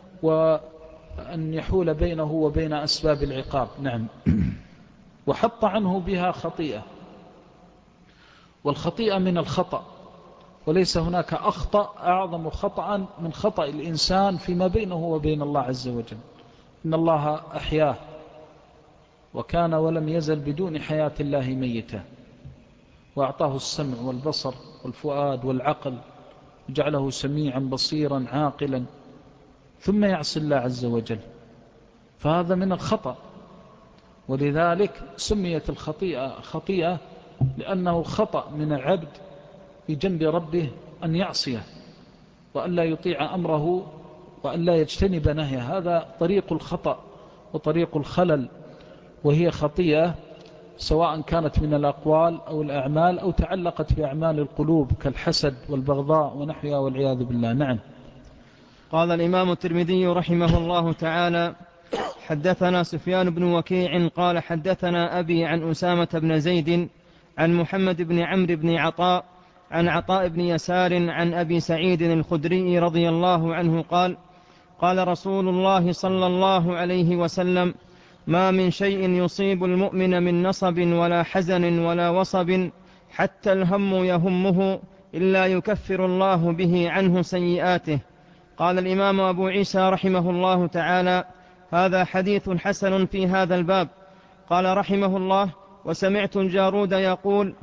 وأن يحول بينه وبين أسباب العقاب. نعم. وحط عنه بها خطيئة، والخطيئة من الخطأ، وليس هناك أخطأ أعظم خطأ من خطأ الإنسان فيما بينه وبين الله عز وجل. إن الله أحياه وكان ولم يزل بدون حياة الله ميتا، وأعطاه السمع والبصر والفؤاد والعقل، وجعله سميعا بصيرا عاقلا، ثم يعصي الله عز وجل، فهذا من الخطأ. ولذلك سميت الخطيئة خطيئة لأنه خطأ من العبد في جنب ربه أن يعصيه وأن لا يطيع أمره وأن لا يجتنب نهيه. هذا طريق الخطأ وطريق الخلل، وهي خطيئة سواء كانت من الأقوال أو الأعمال أو تعلقت بأعمال القلوب كالحسد والبغضاء ونحوها والعياذ بالله. نعم. قال الإمام الترمذي رحمه الله تعالى: حدثنا سفيان بن وكيع قال حدثنا أبي عن أسامة بن زيد عن محمد بن عمرو بن عطاء عن عطاء بن يسار عن أبي سعيد الخدري رضي الله عنه قال: قال رسول الله صلى الله عليه وسلم: ما من شيء يصيب المؤمن من نصب ولا حزن ولا وصب حتى الهم يهمه إلا يكفر الله به عنه سيئاته. قال الإمام أبو عيسى رحمه الله تعالى: هذا حديث حسن في هذا الباب. قال رحمه الله: وسمعت الجارود يقول: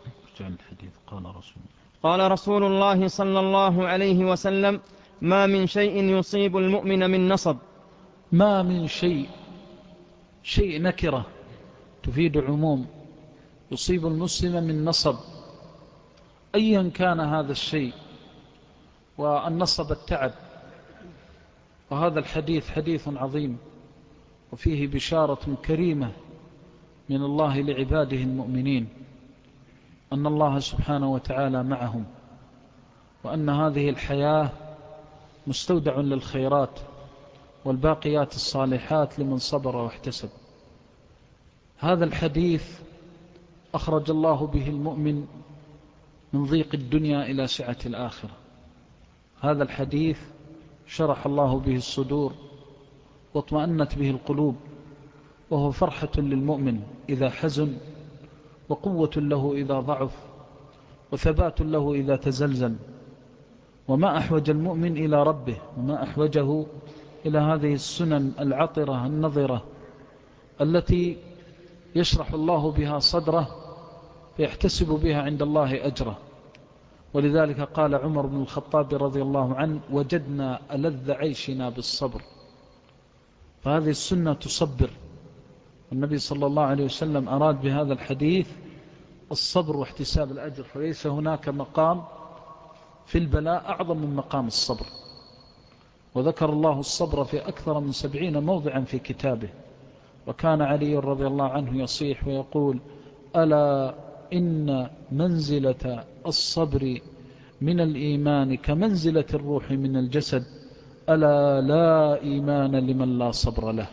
قال رسول الله صلى الله عليه وسلم: ما من شيء يصيب المؤمن من نصب. ما من شيء، شيء نكرة تفيد عموم، يصيب المسلم من نصب أيا كان هذا الشيء، والنصب التعب. وهذا الحديث حديث عظيم وفيه بشارة كريمة من الله لعباده المؤمنين، أن الله سبحانه وتعالى معهم، وأن هذه الحياة مستودع للخيرات والباقيات الصالحات لمن صبر واحتسب. هذا الحديث أخرج الله به المؤمن من ضيق الدنيا إلى سعة الآخرة. هذا الحديث شرح الله به الصدور واطمأنت به القلوب، وهو فرحة للمؤمن إذا حزن، وقوة له إذا ضعف، وثبات له إذا تزلزل. وما أحوج المؤمن إلى ربه، وما أحوجه إلى هذه السنن العطرة النظرة التي يشرح الله بها صدره فيحتسب بها عند الله أجره. ولذلك قال عمر بن الخطاب رضي الله عنه: وجدنا ألذ عيشنا بالصبر. فهذه السنة تصبر، والنبي صلى الله عليه وسلم أراد بهذا الحديث الصبر واحتساب الأجر، فليس هناك مقام في البلاء أعظم من مقام الصبر. وذكر الله الصبر في أكثر من سبعين موضعا في كتابه. وكان علي رضي الله عنه يصيح ويقول: ألا إن منزلة الصبر من الإيمان كمنزلة الروح من الجسد، ألا لا إيمان لمن لا صبر له.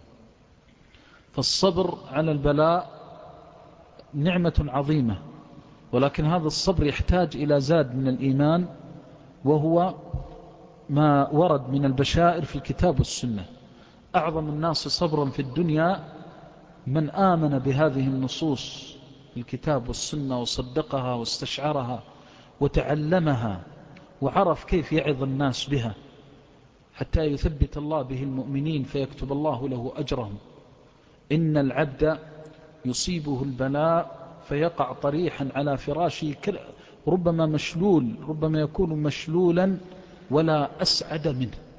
فالصبر على البلاء نعمة عظيمة، ولكن هذا الصبر يحتاج إلى زاد من الإيمان، وهو ما ورد من البشائر في الكتاب والسنة. أعظم الناس صبرا في الدنيا من آمن بهذه النصوص الكتاب والسنة وصدقها واستشعرها وتعلمها وعرف كيف يعظ الناس بها حتى يثبت الله به المؤمنين فيكتب الله له أجرهم. إن العبد يصيبه البلاء فيقع طريحا على فراشه، ربما مشلول، ربما يكون مشلولا ولا أسعد منه.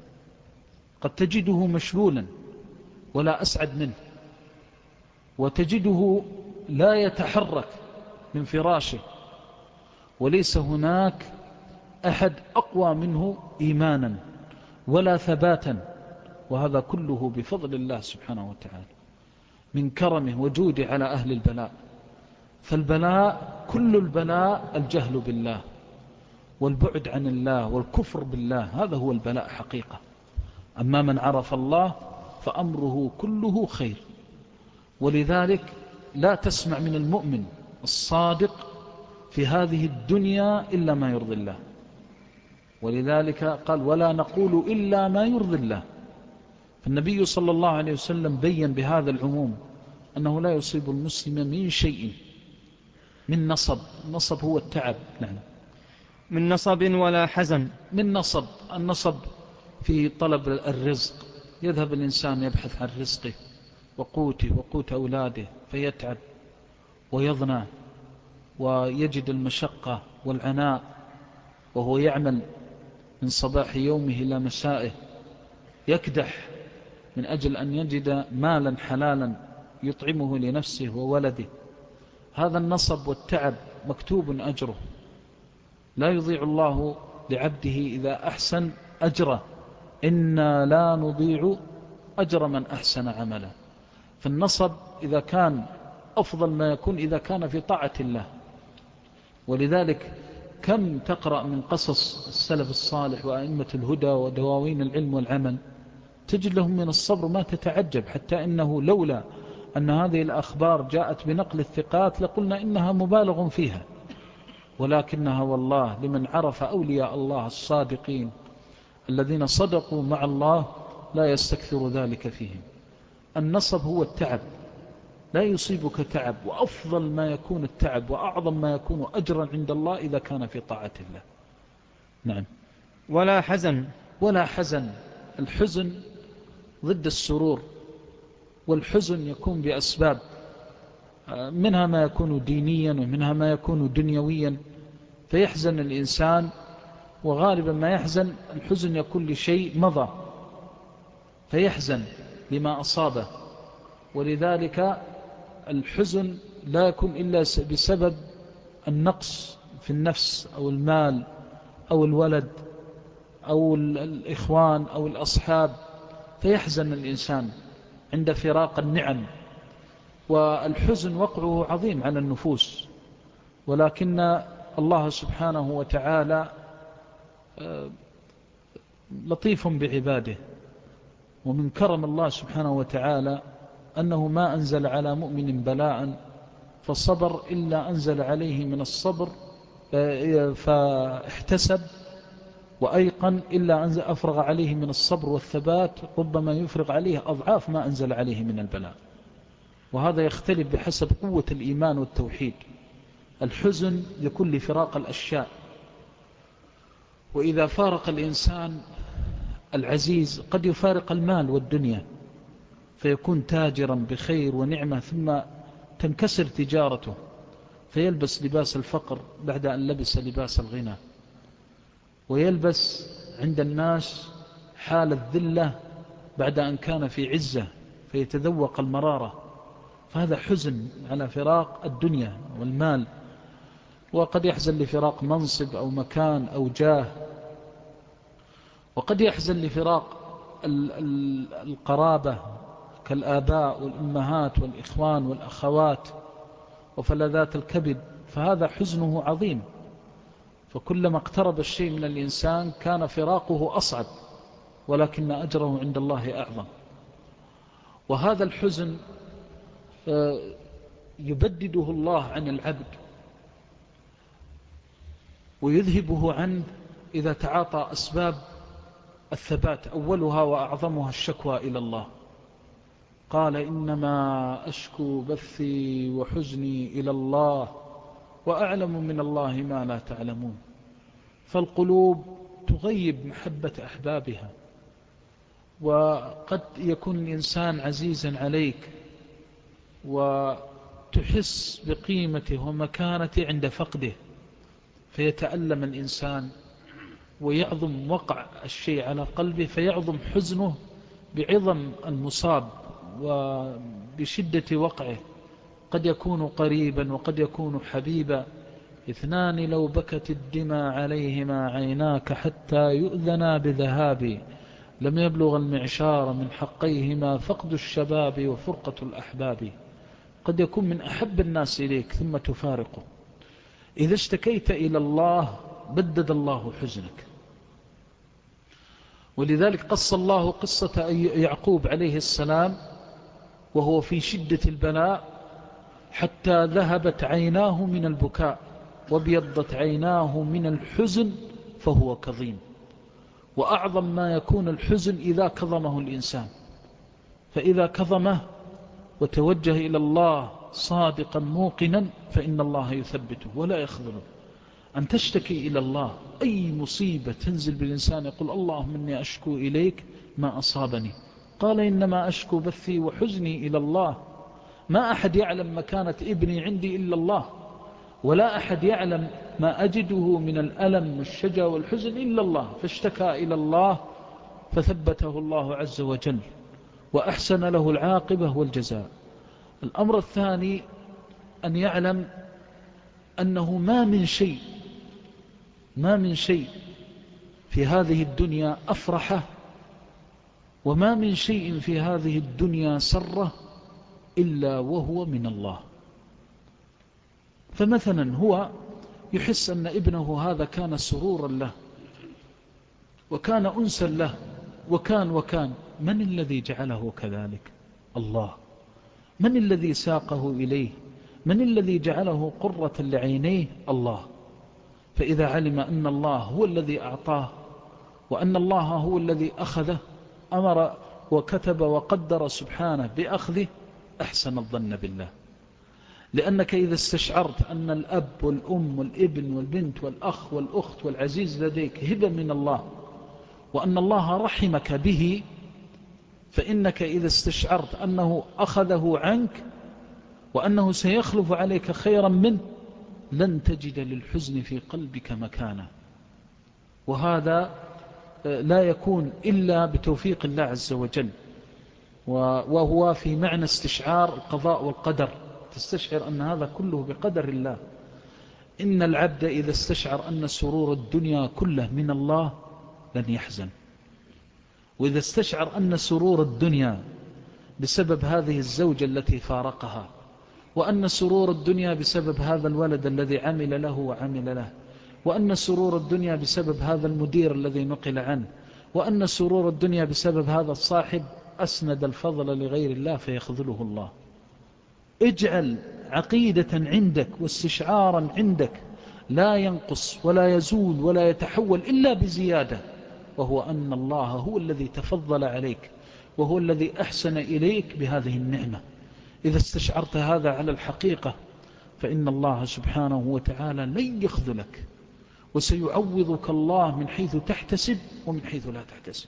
قد تجده مشلولا ولا أسعد منه، وتجده لا يتحرك من فراشه، وليس هناك أحد أقوى منه إيمانا ولا ثباتا، وهذا كله بفضل الله سبحانه وتعالى من كرمه وجوده على أهل البلاء. فالبلاء كل البلاء الجهل بالله والبعد عن الله والكفر بالله، هذا هو البلاء حقيقة. أما من عرف الله فأمره كله خير. ولذلك لا تسمع من المؤمن الصادق في هذه الدنيا إلا ما يرضي الله، ولذلك قال ولا نقول إلا ما يرضي الله. فالنبي صلى الله عليه وسلم بيّن بهذا العموم أنه لا يصيب المسلم من شيء من نصب، النصب هو التعب، نعم، من نصب ولا حزن. من نصب، النصب في طلب الرزق، يذهب الإنسان يبحث عن رزقه وقوته وقوت أولاده، فيتعب ويضنى ويجد المشقة والعناء وهو يعمل من صباح يومه إلى مسائه، يكدح من أجل أن يجد مالا حلالا يطعمه لنفسه وولده. هذا النصب والتعب مكتوب أجره، لا يضيع الله لعبده إذا أحسن أجره، إنا لا نضيع أجر من أحسن عملا. فالنصب إذا كان أفضل ما يكون إذا كان في طاعة الله. ولذلك كم تقرأ من قصص السلف الصالح وأئمة الهدى ودواوين العلم والعمل، تجد لهم من الصبر ما تتعجب، حتى إنه لولا أن هذه الأخبار جاءت بنقل الثقات لقلنا إنها مبالغ فيها، ولكنها والله لمن عرف أولياء الله الصادقين الذين صدقوا مع الله لا يستكثر ذلك فيهم. النصب هو التعب، لا يصيبك تعب، وأفضل ما يكون التعب وأعظم ما يكون أجرا عند الله إذا كان في طاعة الله. نعم. ولا حزن. ولا حزن، الحزن ضد السرور، والحزن يكون بأسباب، منها ما يكون دينيا ومنها ما يكون دنيويا، فيحزن الإنسان، وغالبا ما يحزن الحزن يكون لشيء مضى فيحزن لما أصابه. ولذلك الحزن لا يكون إلا بسبب النقص في النفس أو المال أو الولد أو الإخوان أو الأصحاب، فيحزن الإنسان عند فراق النعم. والحزن وقعه عظيم على النفوس، ولكن الله سبحانه وتعالى لطيف بعباده، ومن كرم الله سبحانه وتعالى أنه ما أنزل على مؤمن بلاء فصبر إلا أنزل عليه من الصبر فاحتسب وأيقن إلا أنزل أفرغ عليه من الصبر والثبات، ربما يفرغ عليه أضعاف ما أنزل عليه من البلاء. وهذا يختلف بحسب قوة الإيمان والتوحيد. الحزن يكون لفراق الأشياء، وإذا فارق الإنسان العزيز قد يفارق المال والدنيا، فيكون تاجرا بخير ونعمة ثم تنكسر تجارته، فيلبس لباس الفقر بعد أن لبس لباس الغنى، ويلبس عند الناس حال الذلة بعد أن كان في عزة، فيتذوق المرارة. فهذا حزن على فراق الدنيا والمال. وقد يحزن لفراق منصب أو مكان أو جاه، وقد يحزن لفراق القرابة كالآباء والأمهات والإخوان والأخوات وفلذات الكبد، فهذا حزنه عظيم. فكلما اقترب الشيء من الإنسان كان فراقه أصعب، ولكن أجره عند الله أعظم. وهذا الحزن يبدده الله عن العبد ويذهبه عنه إذا تعاطى أسباب الثبات، أولها وأعظمها الشكوى إلى الله. قال إنما أشكو بثي وحزني إلى الله وأعلم من الله ما لا تعلمون. فالقلوب تغيب محبة أحبابها، وقد يكون الإنسان عزيزا عليك وتحس بقيمته ومكانته عند فقده، فيتألم الإنسان ويعظم وقع الشيء على قلبه، فيعظم حزنه بعظم المصاب وبشدة وقعه، قد يكون قريبا وقد يكون حبيبا. اثنان لو بكت الدمى عليهما عيناك حتى يؤذنا بذهاب، لم يبلغ المعشار من حقيهما فقد الشباب وفرقة الأحباب. قد يكون من أحب الناس إليك ثم تفارقه. إذا اشتكيت إلى الله بدد الله حزنك. ولذلك قص الله قصة يعقوب عليه السلام وهو في شدة البلاء حتى ذهبت عيناه من البكاء وابيضت عيناه من الحزن فهو كظيم. وأعظم ما يكون الحزن إذا كظمه الإنسان، فإذا كظمه وتوجه إلى الله صادقا موقنا فإن الله يثبته ولا يخذله. أن تشتكي إلى الله أي مصيبة تنزل بالإنسان يقول اللهم إني أشكو إليك ما أصابني. قال إنما أشكو بثي وحزني إلى الله. ما أحد يعلم مكانة ابني عندي إلا الله، ولا أحد يعلم ما أجده من الألم والشجا والحزن إلا الله. فاشتكى إلى الله فثبته الله عز وجل وأحسن له العاقبة والجزاء. الأمر الثاني أن يعلم أنه ما من شيء ما من شيء في هذه الدنيا أفرحه وما من شيء في هذه الدنيا سره إلا وهو من الله. فمثلا هو يحس أن ابنه هذا كان سرورا له وكان أنسا له وكان وكان من الذي جعله كذلك؟ الله. من الذي ساقه إليه؟ من الذي جعله قرة لعينيه؟ الله. فإذا علم أن الله هو الذي أعطاه وأن الله هو الذي أخذه أمر وكتب وقدر سبحانه بأخذه أحسن الظن بالله. لأنك إذا استشعرت أن الأب والأم والابن والبنت والأخ والأخت والعزيز لديك هبة من الله وأن الله رحمك به، فإنك إذا استشعرت أنه أخذه عنك وأنه سيخلف عليك خيرا منه لن تجد للحزن في قلبك مكانا. وهذا لا يكون إلا بتوفيق الله عز وجل، وهو في معنى استشعار القضاء والقدر. تستشعر أن هذا كله بقدر الله. إن العبد إذا استشعر أن سرور الدنيا كله من الله لن يحزن. وإذا استشعر أن سرور الدنيا بسبب هذه الزوجة التي فارقها، وأن سرور الدنيا بسبب هذا الولد الذي عمل له وعمل له، وأن سرور الدنيا بسبب هذا المدير الذي نقل عنه، وأن سرور الدنيا بسبب هذا الصاحب، أسند الفضل لغير الله فيخذله الله. اجعل عقيدة عندك واستشعارا عندك لا ينقص ولا يزول ولا يتحول إلا بزيادة، وهو أن الله هو الذي تفضل عليك وهو الذي أحسن إليك بهذه النعمة. إذا استشعرت هذا على الحقيقة فإن الله سبحانه وتعالى لن يخذلك، وسيعوضك الله من حيث تحتسب ومن حيث لا تحتسب.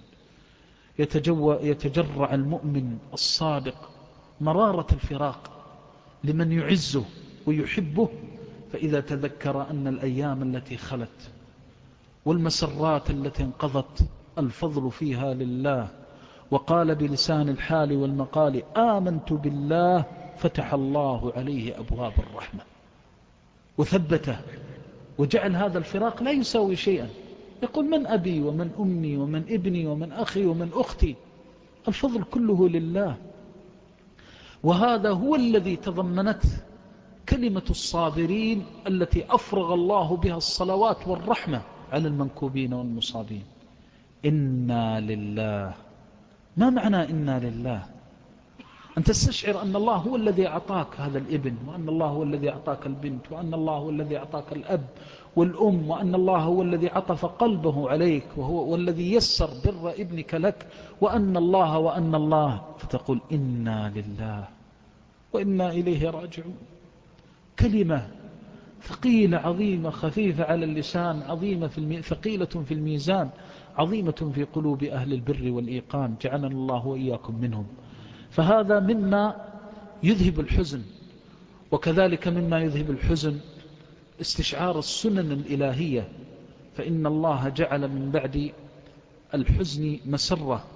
يتجرع المؤمن الصادق مرارة الفراق لمن يعزه ويحبه، فإذا تذكر أن الأيام التي خلت والمسرات التي انقضت الفضل فيها لله، وقال بلسان الحال والمقال آمنت بالله فتح الله عليه أبواب الرحمة وثبته، وجعل هذا الفراق لا يساوي شيئا. يقول من أبي ومن أمي ومن ابني ومن أخي ومن أختي، الفضل كله لله. وهذا هو الذي تضمنت كلمة الصابرين التي أفرغ الله بها الصلوات والرحمة على المنكوبين والمصابين. إنا لله. ما معنى إنا لله؟ أن تستشعر أن الله هو الذي أعطاك هذا الابن، وأن الله هو الذي أعطاك البنت، وأن الله هو الذي أعطاك الأب والأم، وأن الله هو الذي عطف قلبه عليك وهو والذي يسر بر ابنك لك، وأن الله وأن الله فتقول إنا لله وإنا إليه راجعون. كلمة ثقيلة عظيمة خفيفة على اللسان، عظيمة في المي... ثقيلة في الميزان، عظيمة في قلوب أهل البر والإيقان، جعلنا الله وإياكم منهم. فهذا مما يذهب الحزن. وكذلك مما يذهب الحزن استشعار السنن الإلهية، فإن الله جعل من بعد الحزن مسرة،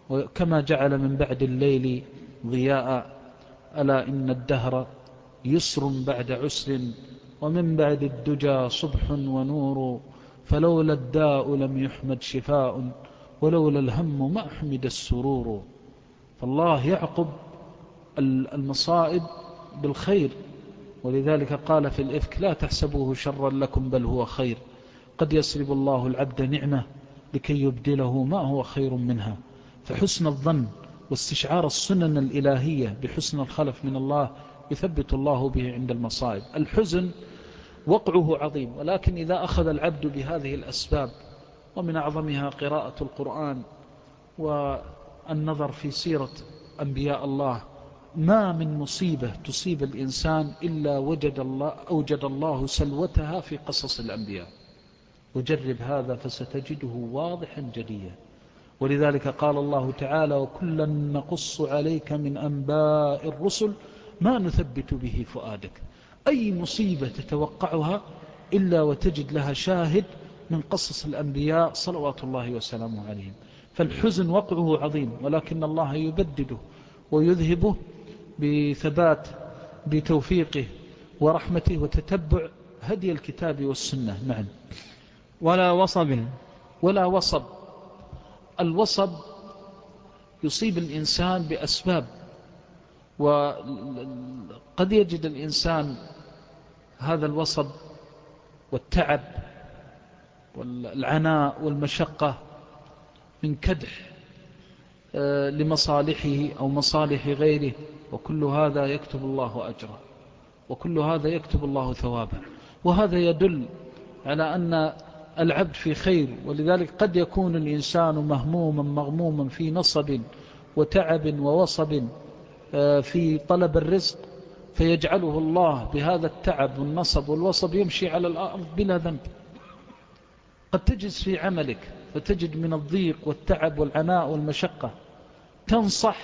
وكما جعل من بعد الليل ضياء ألا إن الدهر يسر بعد عسر ومن بعد الدجى صبح ونور فلولا الداء لم يحمد شفاء ولولا الهم ما حمد السرور. فالله يعقب المصائب بالخير، ولذلك قال في الإفك لا تحسبوه شرا لكم بل هو خير، قد يسلب الله العبد نعمة لكي يبدله ما هو خير منها. فحسن الظن واستشعار السنن الإلهية بحسن الخلف من الله يثبت الله به عند المصائب. الحزن وقعه عظيم، ولكن إذا أخذ العبد بهذه الأسباب، ومن أعظمها قراءة القرآن والنظر في سيرة أنبياء الله، ما من مصيبة تصيب الإنسان إلا وجد الله أوجد الله سلوتها في قصص الأنبياء. وجرب هذا فستجده واضحا جليا. ولذلك قال الله تعالى وكلا نقص عليك من أنباء الرسل ما نثبت به فؤادك. أي مصيبة تتوقعها إلا وتجد لها شاهد من قصص الأنبياء صلوات الله وسلامه عليهم. فالحزن وقعه عظيم، ولكن الله يبدده ويذهبه بثبات بتوفيقه ورحمته وتتبع هدي الكتاب والسنة. نعم. ولا وصب. ولا وصب. الوصب يصيب الإنسان بأسباب، وقد يجد الإنسان هذا الوصب والتعب والعناء والمشقة من كدح لمصالحه أو مصالح غيره، وكل هذا يكتب الله أجره، وكل هذا يكتب الله ثوابه. وهذا يدل على أن العبد في خير. ولذلك قد يكون الإنسان مهموما مغموما في نصب وتعب ووصب في طلب الرزق، فيجعله الله بهذا التعب والنصب والوصب يمشي على الأرض بلا ذنب. قد تجلس في عملك فتجد من الضيق والتعب والعناء والمشقة تنصح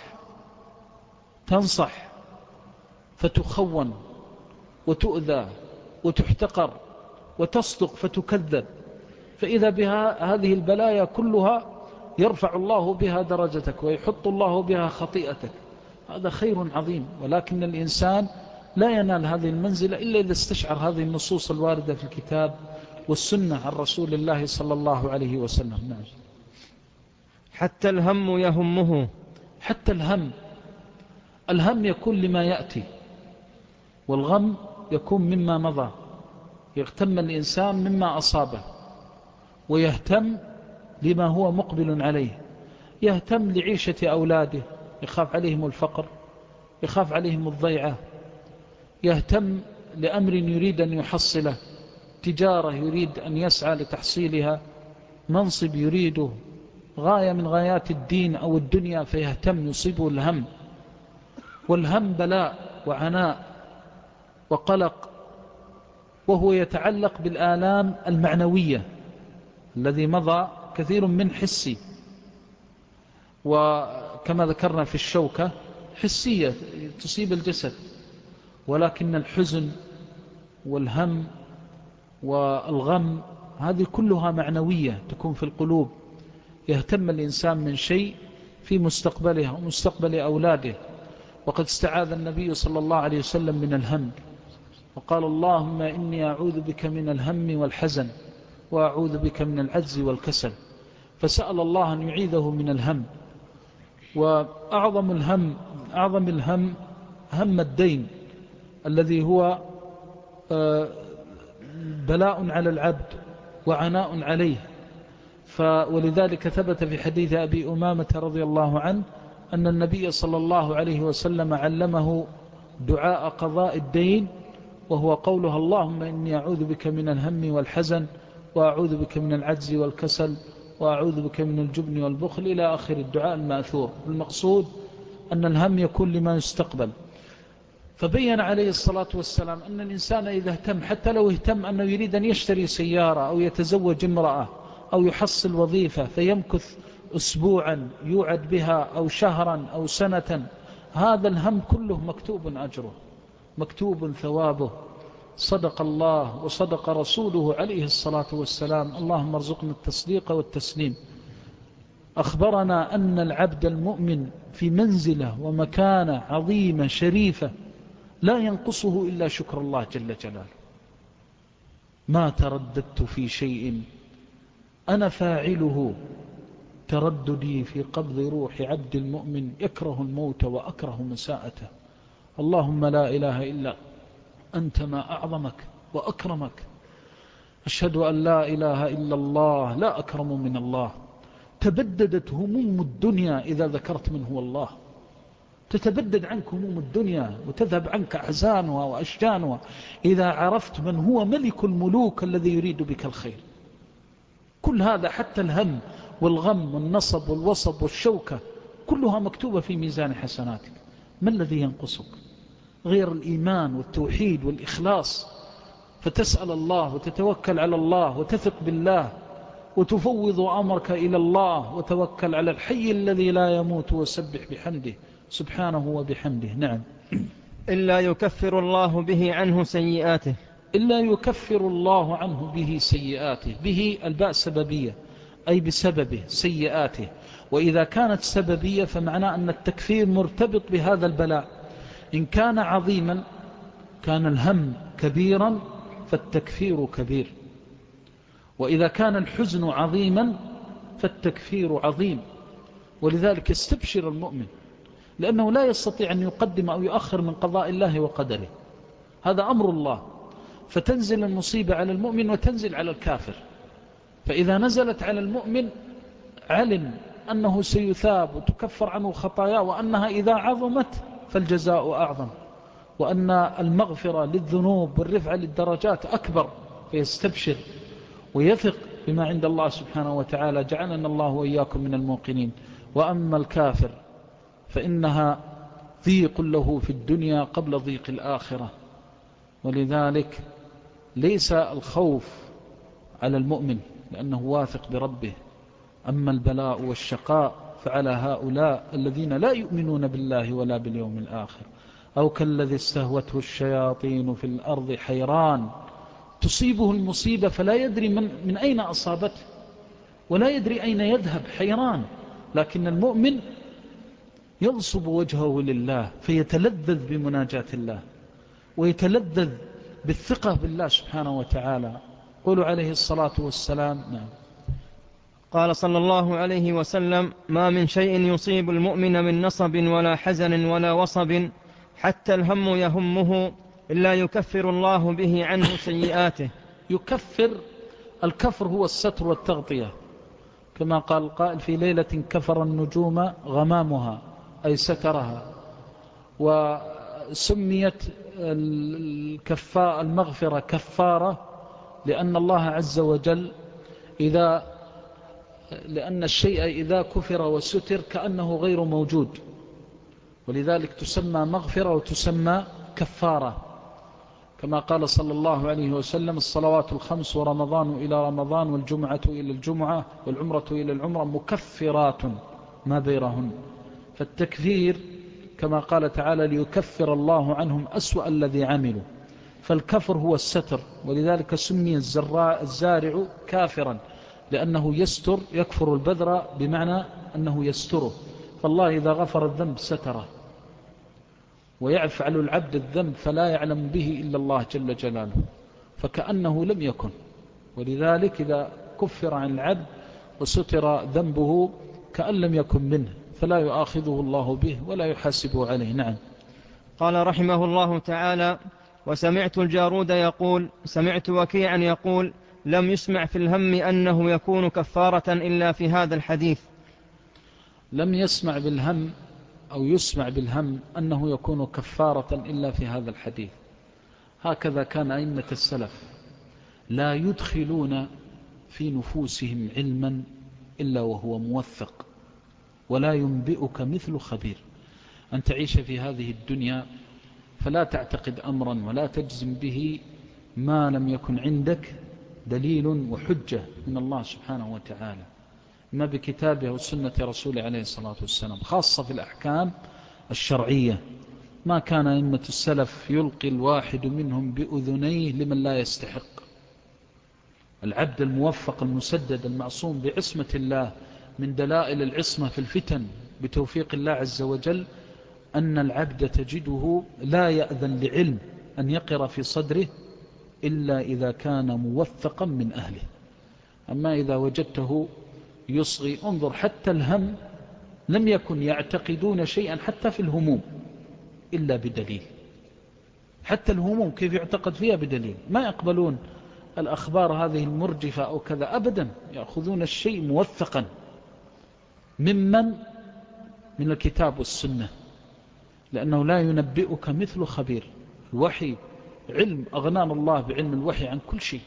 تنصح فتخون وتؤذى وتحتقر، وتصدق فتكذب، فإذا بها هذه البلايا كلها يرفع الله بها درجتك ويحط الله بها خطيئتك. هذا خير عظيم، ولكن الإنسان لا ينال هذه المنزلة إلا إذا استشعر هذه النصوص الواردة في الكتاب والسنة عن رسول الله صلى الله عليه وسلم. نعم. حتى الهم يهمه. حتى الهم الهم يكون لما يأتي، والغم يكون مما مضى. يغتم الإنسان مما أصابه، ويهتم لما هو مقبل عليه. يهتم لعيشة أولاده، يخاف عليهم الفقر، يخاف عليهم الضيعة. يهتم لأمر يريد أن يحصله، تجارة يريد أن يسعى لتحصيلها، منصب يريده، غاية من غايات الدين أو الدنيا، فيهتم يصيبه الهم. والهم بلاء وعناء وقلق، وهو يتعلق بالآلام المعنوية الذي مضى كثير من حسي، وكما ذكرنا في الشوكة حسية تصيب الجسد، ولكن الحزن والهم والغم هذه كلها معنوية تكون في القلوب. يهتم الإنسان من شيء في مستقبله ومستقبل أولاده. وقد استعاذ النبي صلى الله عليه وسلم من الهم، وقال اللهم إني أعوذ بك من الهم والحزن، وأعوذ بك من العجز والكسل. فسأل الله أن يعيذه من الهم. وأعظم الهم أعظم الهم هم الدين، الذي هو بلاء على العبد وعناء عليه. ولذلك ثبت في حديث أبي أمامة رضي الله عنه أن النبي صلى الله عليه وسلم علمه دعاء قضاء الدين، وهو قولها اللهم إني أعوذ بك من الهم والحزن، وأعوذ بك من العجز والكسل، وأعوذ بك من الجبن والبخل، إلى آخر الدعاء المأثور. المقصود أن الهم يكون لما يستقبل. فبين عليه الصلاة والسلام أن الإنسان إذا اهتم، حتى لو اهتم أنه يريد أن يشتري سيارة أو يتزوج امرأة أو يحصل وظيفة فيمكث أسبوعا يوعد بها أو شهرا أو سنة، هذا الهم كله مكتوب أجره، مكتوب ثوابه. صدق الله وصدق رسوله عليه الصلاة والسلام. اللهم ارزقنا التصديق والتسليم. أخبرنا أن العبد المؤمن في منزلة ومكانة عظيمة شريفة لا ينقصه إلا شكر الله جل جلاله. ما ترددت في شيء أنا فاعله ترددي في قبض روح عبد المؤمن يكره الموت وأكره مساءته. اللهم لا إله إلا أنت ما أعظمك وأكرمك. أشهد أن لا إله إلا الله لا أكرم من الله. تبددت هموم الدنيا إذا ذكرت من هو الله. تتبدد عنك هموم الدنيا وتذهب عنك أحزانها وأشجانها إذا عرفت من هو ملك الملوك الذي يريد بك الخير. كل هذا حتى الهم والغم والنصب والوصب والشوكة كلها مكتوبة في ميزان حسناتك. ما الذي ينقصك غير الإيمان والتوحيد والإخلاص؟ فتسأل الله وتتوكل على الله وتثق بالله وتفوض أمرك إلى الله وتوكل على الحي الذي لا يموت وسبح بحمده سبحانه وبحمده. نعم. إلا يكفر الله به عنه سيئاته. إلا يكفر الله عنه به سيئاته. به الباء سببية أي بسببه سيئاته. وإذا كانت سببية فمعناه أن التكفير مرتبط بهذا البلاء. إن كان عظيما كان الهم كبيرا فالتكفير كبير. وإذا كان الحزن عظيما فالتكفير عظيم. ولذلك يستبشر المؤمن لأنه لا يستطيع أن يقدم أو يؤخر من قضاء الله وقدره. هذا أمر الله. فتنزل المصيبة على المؤمن وتنزل على الكافر. فإذا نزلت على المؤمن علم أنه سيثاب وتكفر عنه خطاياه وأنها إذا عظمت فالجزاء أعظم وأن المغفرة للذنوب والرفع للدرجات أكبر. فيستبشر ويثق بما عند الله سبحانه وتعالى. جعلنا الله وإياكم من الموقنين. وأما الكافر فإنها ضيق له في الدنيا قبل ضيق الآخرة. ولذلك ليس الخوف على المؤمن لأنه واثق بربه. أما البلاء والشقاء فعلى هؤلاء الذين لا يؤمنون بالله ولا باليوم الآخر. أو كالذي استهوته الشياطين في الأرض حيران تصيبه المصيبة فلا يدري من, من أين أصابته ولا يدري أين يذهب حيران. لكن المؤمن ينصب وجهه لله فيتلذذ بمناجاة الله ويتلذذ بالثقة بالله سبحانه وتعالى. قولوا عليه الصلاة والسلام. نعم. قال صلى الله عليه وسلم: ما من شيء يصيب المؤمن من نصب ولا حزن ولا وصب حتى الهم يهمه إلا يكفر الله به عنه سيئاته. يكفر، الكفر هو الستر والتغطية، كما قال القائل: في ليلة كفر النجوم غمامها، أي سترها. وسميت الكفاء المغفرة كفارة لأن الله عز وجل إذا لأن الشيء إذا كفر وستر كأنه غير موجود، ولذلك تسمى مغفرة وتسمى كفارة. كما قال صلى الله عليه وسلم: الصلوات الخمس ورمضان إلى رمضان والجمعة إلى الجمعة والعمرة إلى العمرة مكفرات ما بينهن. فالتكفير كما قال تعالى: ليكفر الله عنهم أسوأ الذي عملوا. فالكفر هو الستر، ولذلك سمي الزارع كافرا لأنه يستر، يكفر البذر بمعنى أنه يستره. فالله إذا غفر الذنب ستره، ويفعل العبد الذنب فلا يعلم به إلا الله جل جلاله، فكأنه لم يكن. ولذلك إذا كفر عن العبد وستر ذنبه كأن لم يكن منه، فلا يؤاخذه الله به ولا يحاسبه عليه. نعم. قال رحمه الله تعالى: وسمعت الجارود يقول سمعت وكيعا يقول: لم يسمع في الهم أنه يكون كفارة إلا في هذا الحديث. لم يسمع بالهم أو يسمع بالهم أنه يكون كفارة إلا في هذا الحديث. هكذا كان أئمة السلف، لا يدخلون في نفوسهم علما إلا وهو موثق، ولا ينبئك مثل خبير. أن تعيش في هذه الدنيا فلا تعتقد أمرا ولا تجزم به ما لم يكن عندك دليل وحجة من الله سبحانه وتعالى، ما بكتابه وسنة رسوله عليه الصلاة والسلام، خاصة في الأحكام الشرعية. ما كان أئمة السلف يلقي الواحد منهم بأذنيه لمن لا يستحق. العبد الموفق المسدد المعصوم بعصمة الله من دلائل العصمة في الفتن بتوفيق الله عز وجل أن العبد تجده لا يأذن لعلم أن يقر في صدره إلا إذا كان موثقا من أهله. أما إذا وجدته يصغي، انظر حتى الهم لم يكن يعتقدون شيئا حتى في الهموم إلا بدليل. حتى الهموم كيف يعتقد فيها؟ بدليل. ما يقبلون الأخبار هذه المرجفة أو كذا أبدا، يأخذون الشيء موثقا ممن من الكتاب والسنة، لأنه لا ينبئك مثل خبير. الوحي علم، أغنانا الله بعلم الوحي عن كل شيء،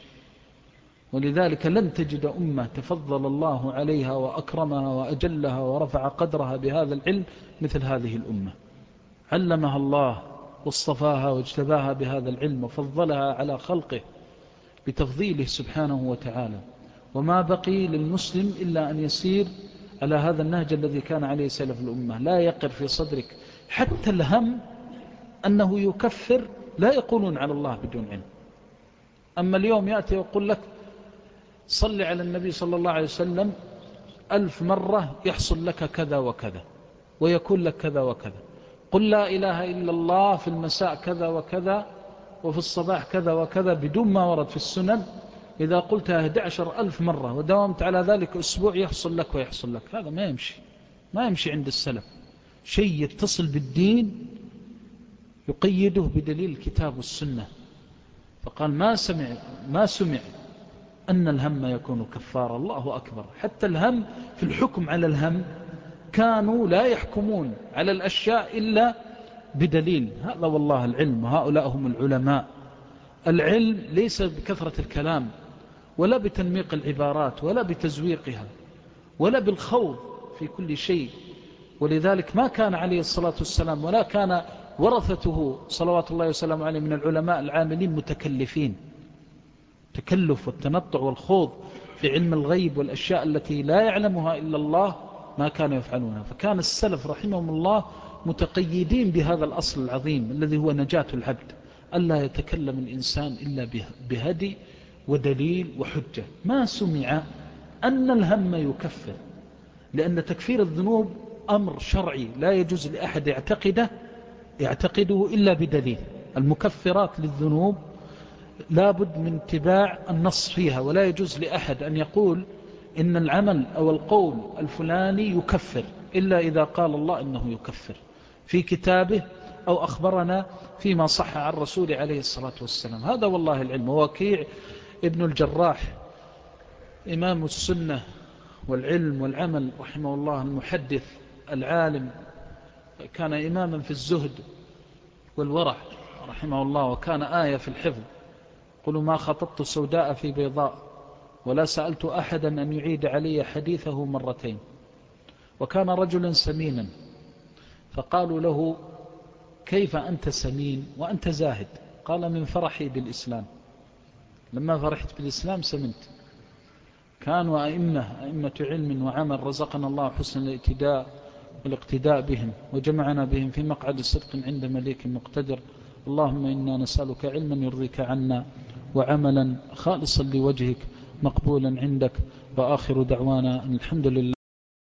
ولذلك لن تجد أمة تفضل الله عليها وأكرمها وأجلها ورفع قدرها بهذا العلم مثل هذه الأمة. علمها الله واصطفاها واجتباها بهذا العلم وفضلها على خلقه بتفضيله سبحانه وتعالى. وما بقي للمسلم إلا أن يسير على هذا النهج الذي كان عليه سلف الأمة. لا يقر في صدرك حتى الهم أنه يكفر، لا يقولون على الله بدون علم. أما اليوم يأتي ويقول لك صل على النبي صلى الله عليه وسلم ألف مرة يحصل لك كذا وكذا ويكون لك كذا وكذا، قل لا إله إلا الله في المساء كذا وكذا وفي الصباح كذا وكذا بدون ما ورد في السنن، إذا قلتها أحد عشر ألف مرة وداومت على ذلك أسبوع يحصل لك ويحصل لك. هذا ما يمشي، ما يمشي عند السلف. شيء يتصل بالدين يقيده بدليل الكتاب والسنة. فقال ما سمع ما سمع أن الهم يكون كفارا. الله أكبر. حتى الهم في الحكم على الهم كانوا لا يحكمون على الأشياء إلا بدليل. هذا والله العلم، وهؤلاء هم العلماء. العلم ليس بكثرة الكلام ولا بتنميق العبارات ولا بتزويقها ولا بالخوض في كل شيء. ولذلك ما كان عليه الصلاة والسلام ولا كان ورثته صلوات الله وسلامه عليه من العلماء العاملين متكلفين. تكلف والتنطع والخوض في علم الغيب والأشياء التي لا يعلمها إلا الله ما كانوا يفعلونها. فكان السلف رحمهم الله متقيدين بهذا الأصل العظيم الذي هو نجاة العبد، ألا يتكلم الإنسان إلا بهدي ودليل وحجة. ما سمع أن الهم يكفر، لأن تكفير الذنوب أمر شرعي لا يجوز لأحد يعتقده يعتقده إلا بدليل. المكفرات للذنوب لا بد من اتباع النص فيها، ولا يجوز لأحد أن يقول إن العمل أو القول الفلاني يكفر إلا إذا قال الله إنه يكفر في كتابه أو أخبرنا فيما صح عن الرسول عليه الصلاة والسلام. هذا والله العلم. وكيع ابن الجراح إمام السنة والعلم والعمل رحمه الله، المحدث العالم، كان إماما في الزهد والورع رحمه الله، وكان آية في الحفظ. قلوا ما خطبت سوداء في بيضاء ولا سألت أحدا أن يعيد علي حديثه مرتين. وكان رجلا سمينا، فقالوا له كيف أنت سمين وأنت زاهد؟ قال من فرحي بالإسلام، لما فرحت بالإسلام سمنت. كانوا أئمة أئمة علم وعمل، رزقنا الله حسن الاقتداء والاقتداء بهم، وجمعنا بهم في مقعد صدق عند مليك مقتدر. اللهم إنا نسألك علما يرضيك عنا وعملا خالصا لوجهك مقبولا عندك. وآخر دعوانا الحمد لله.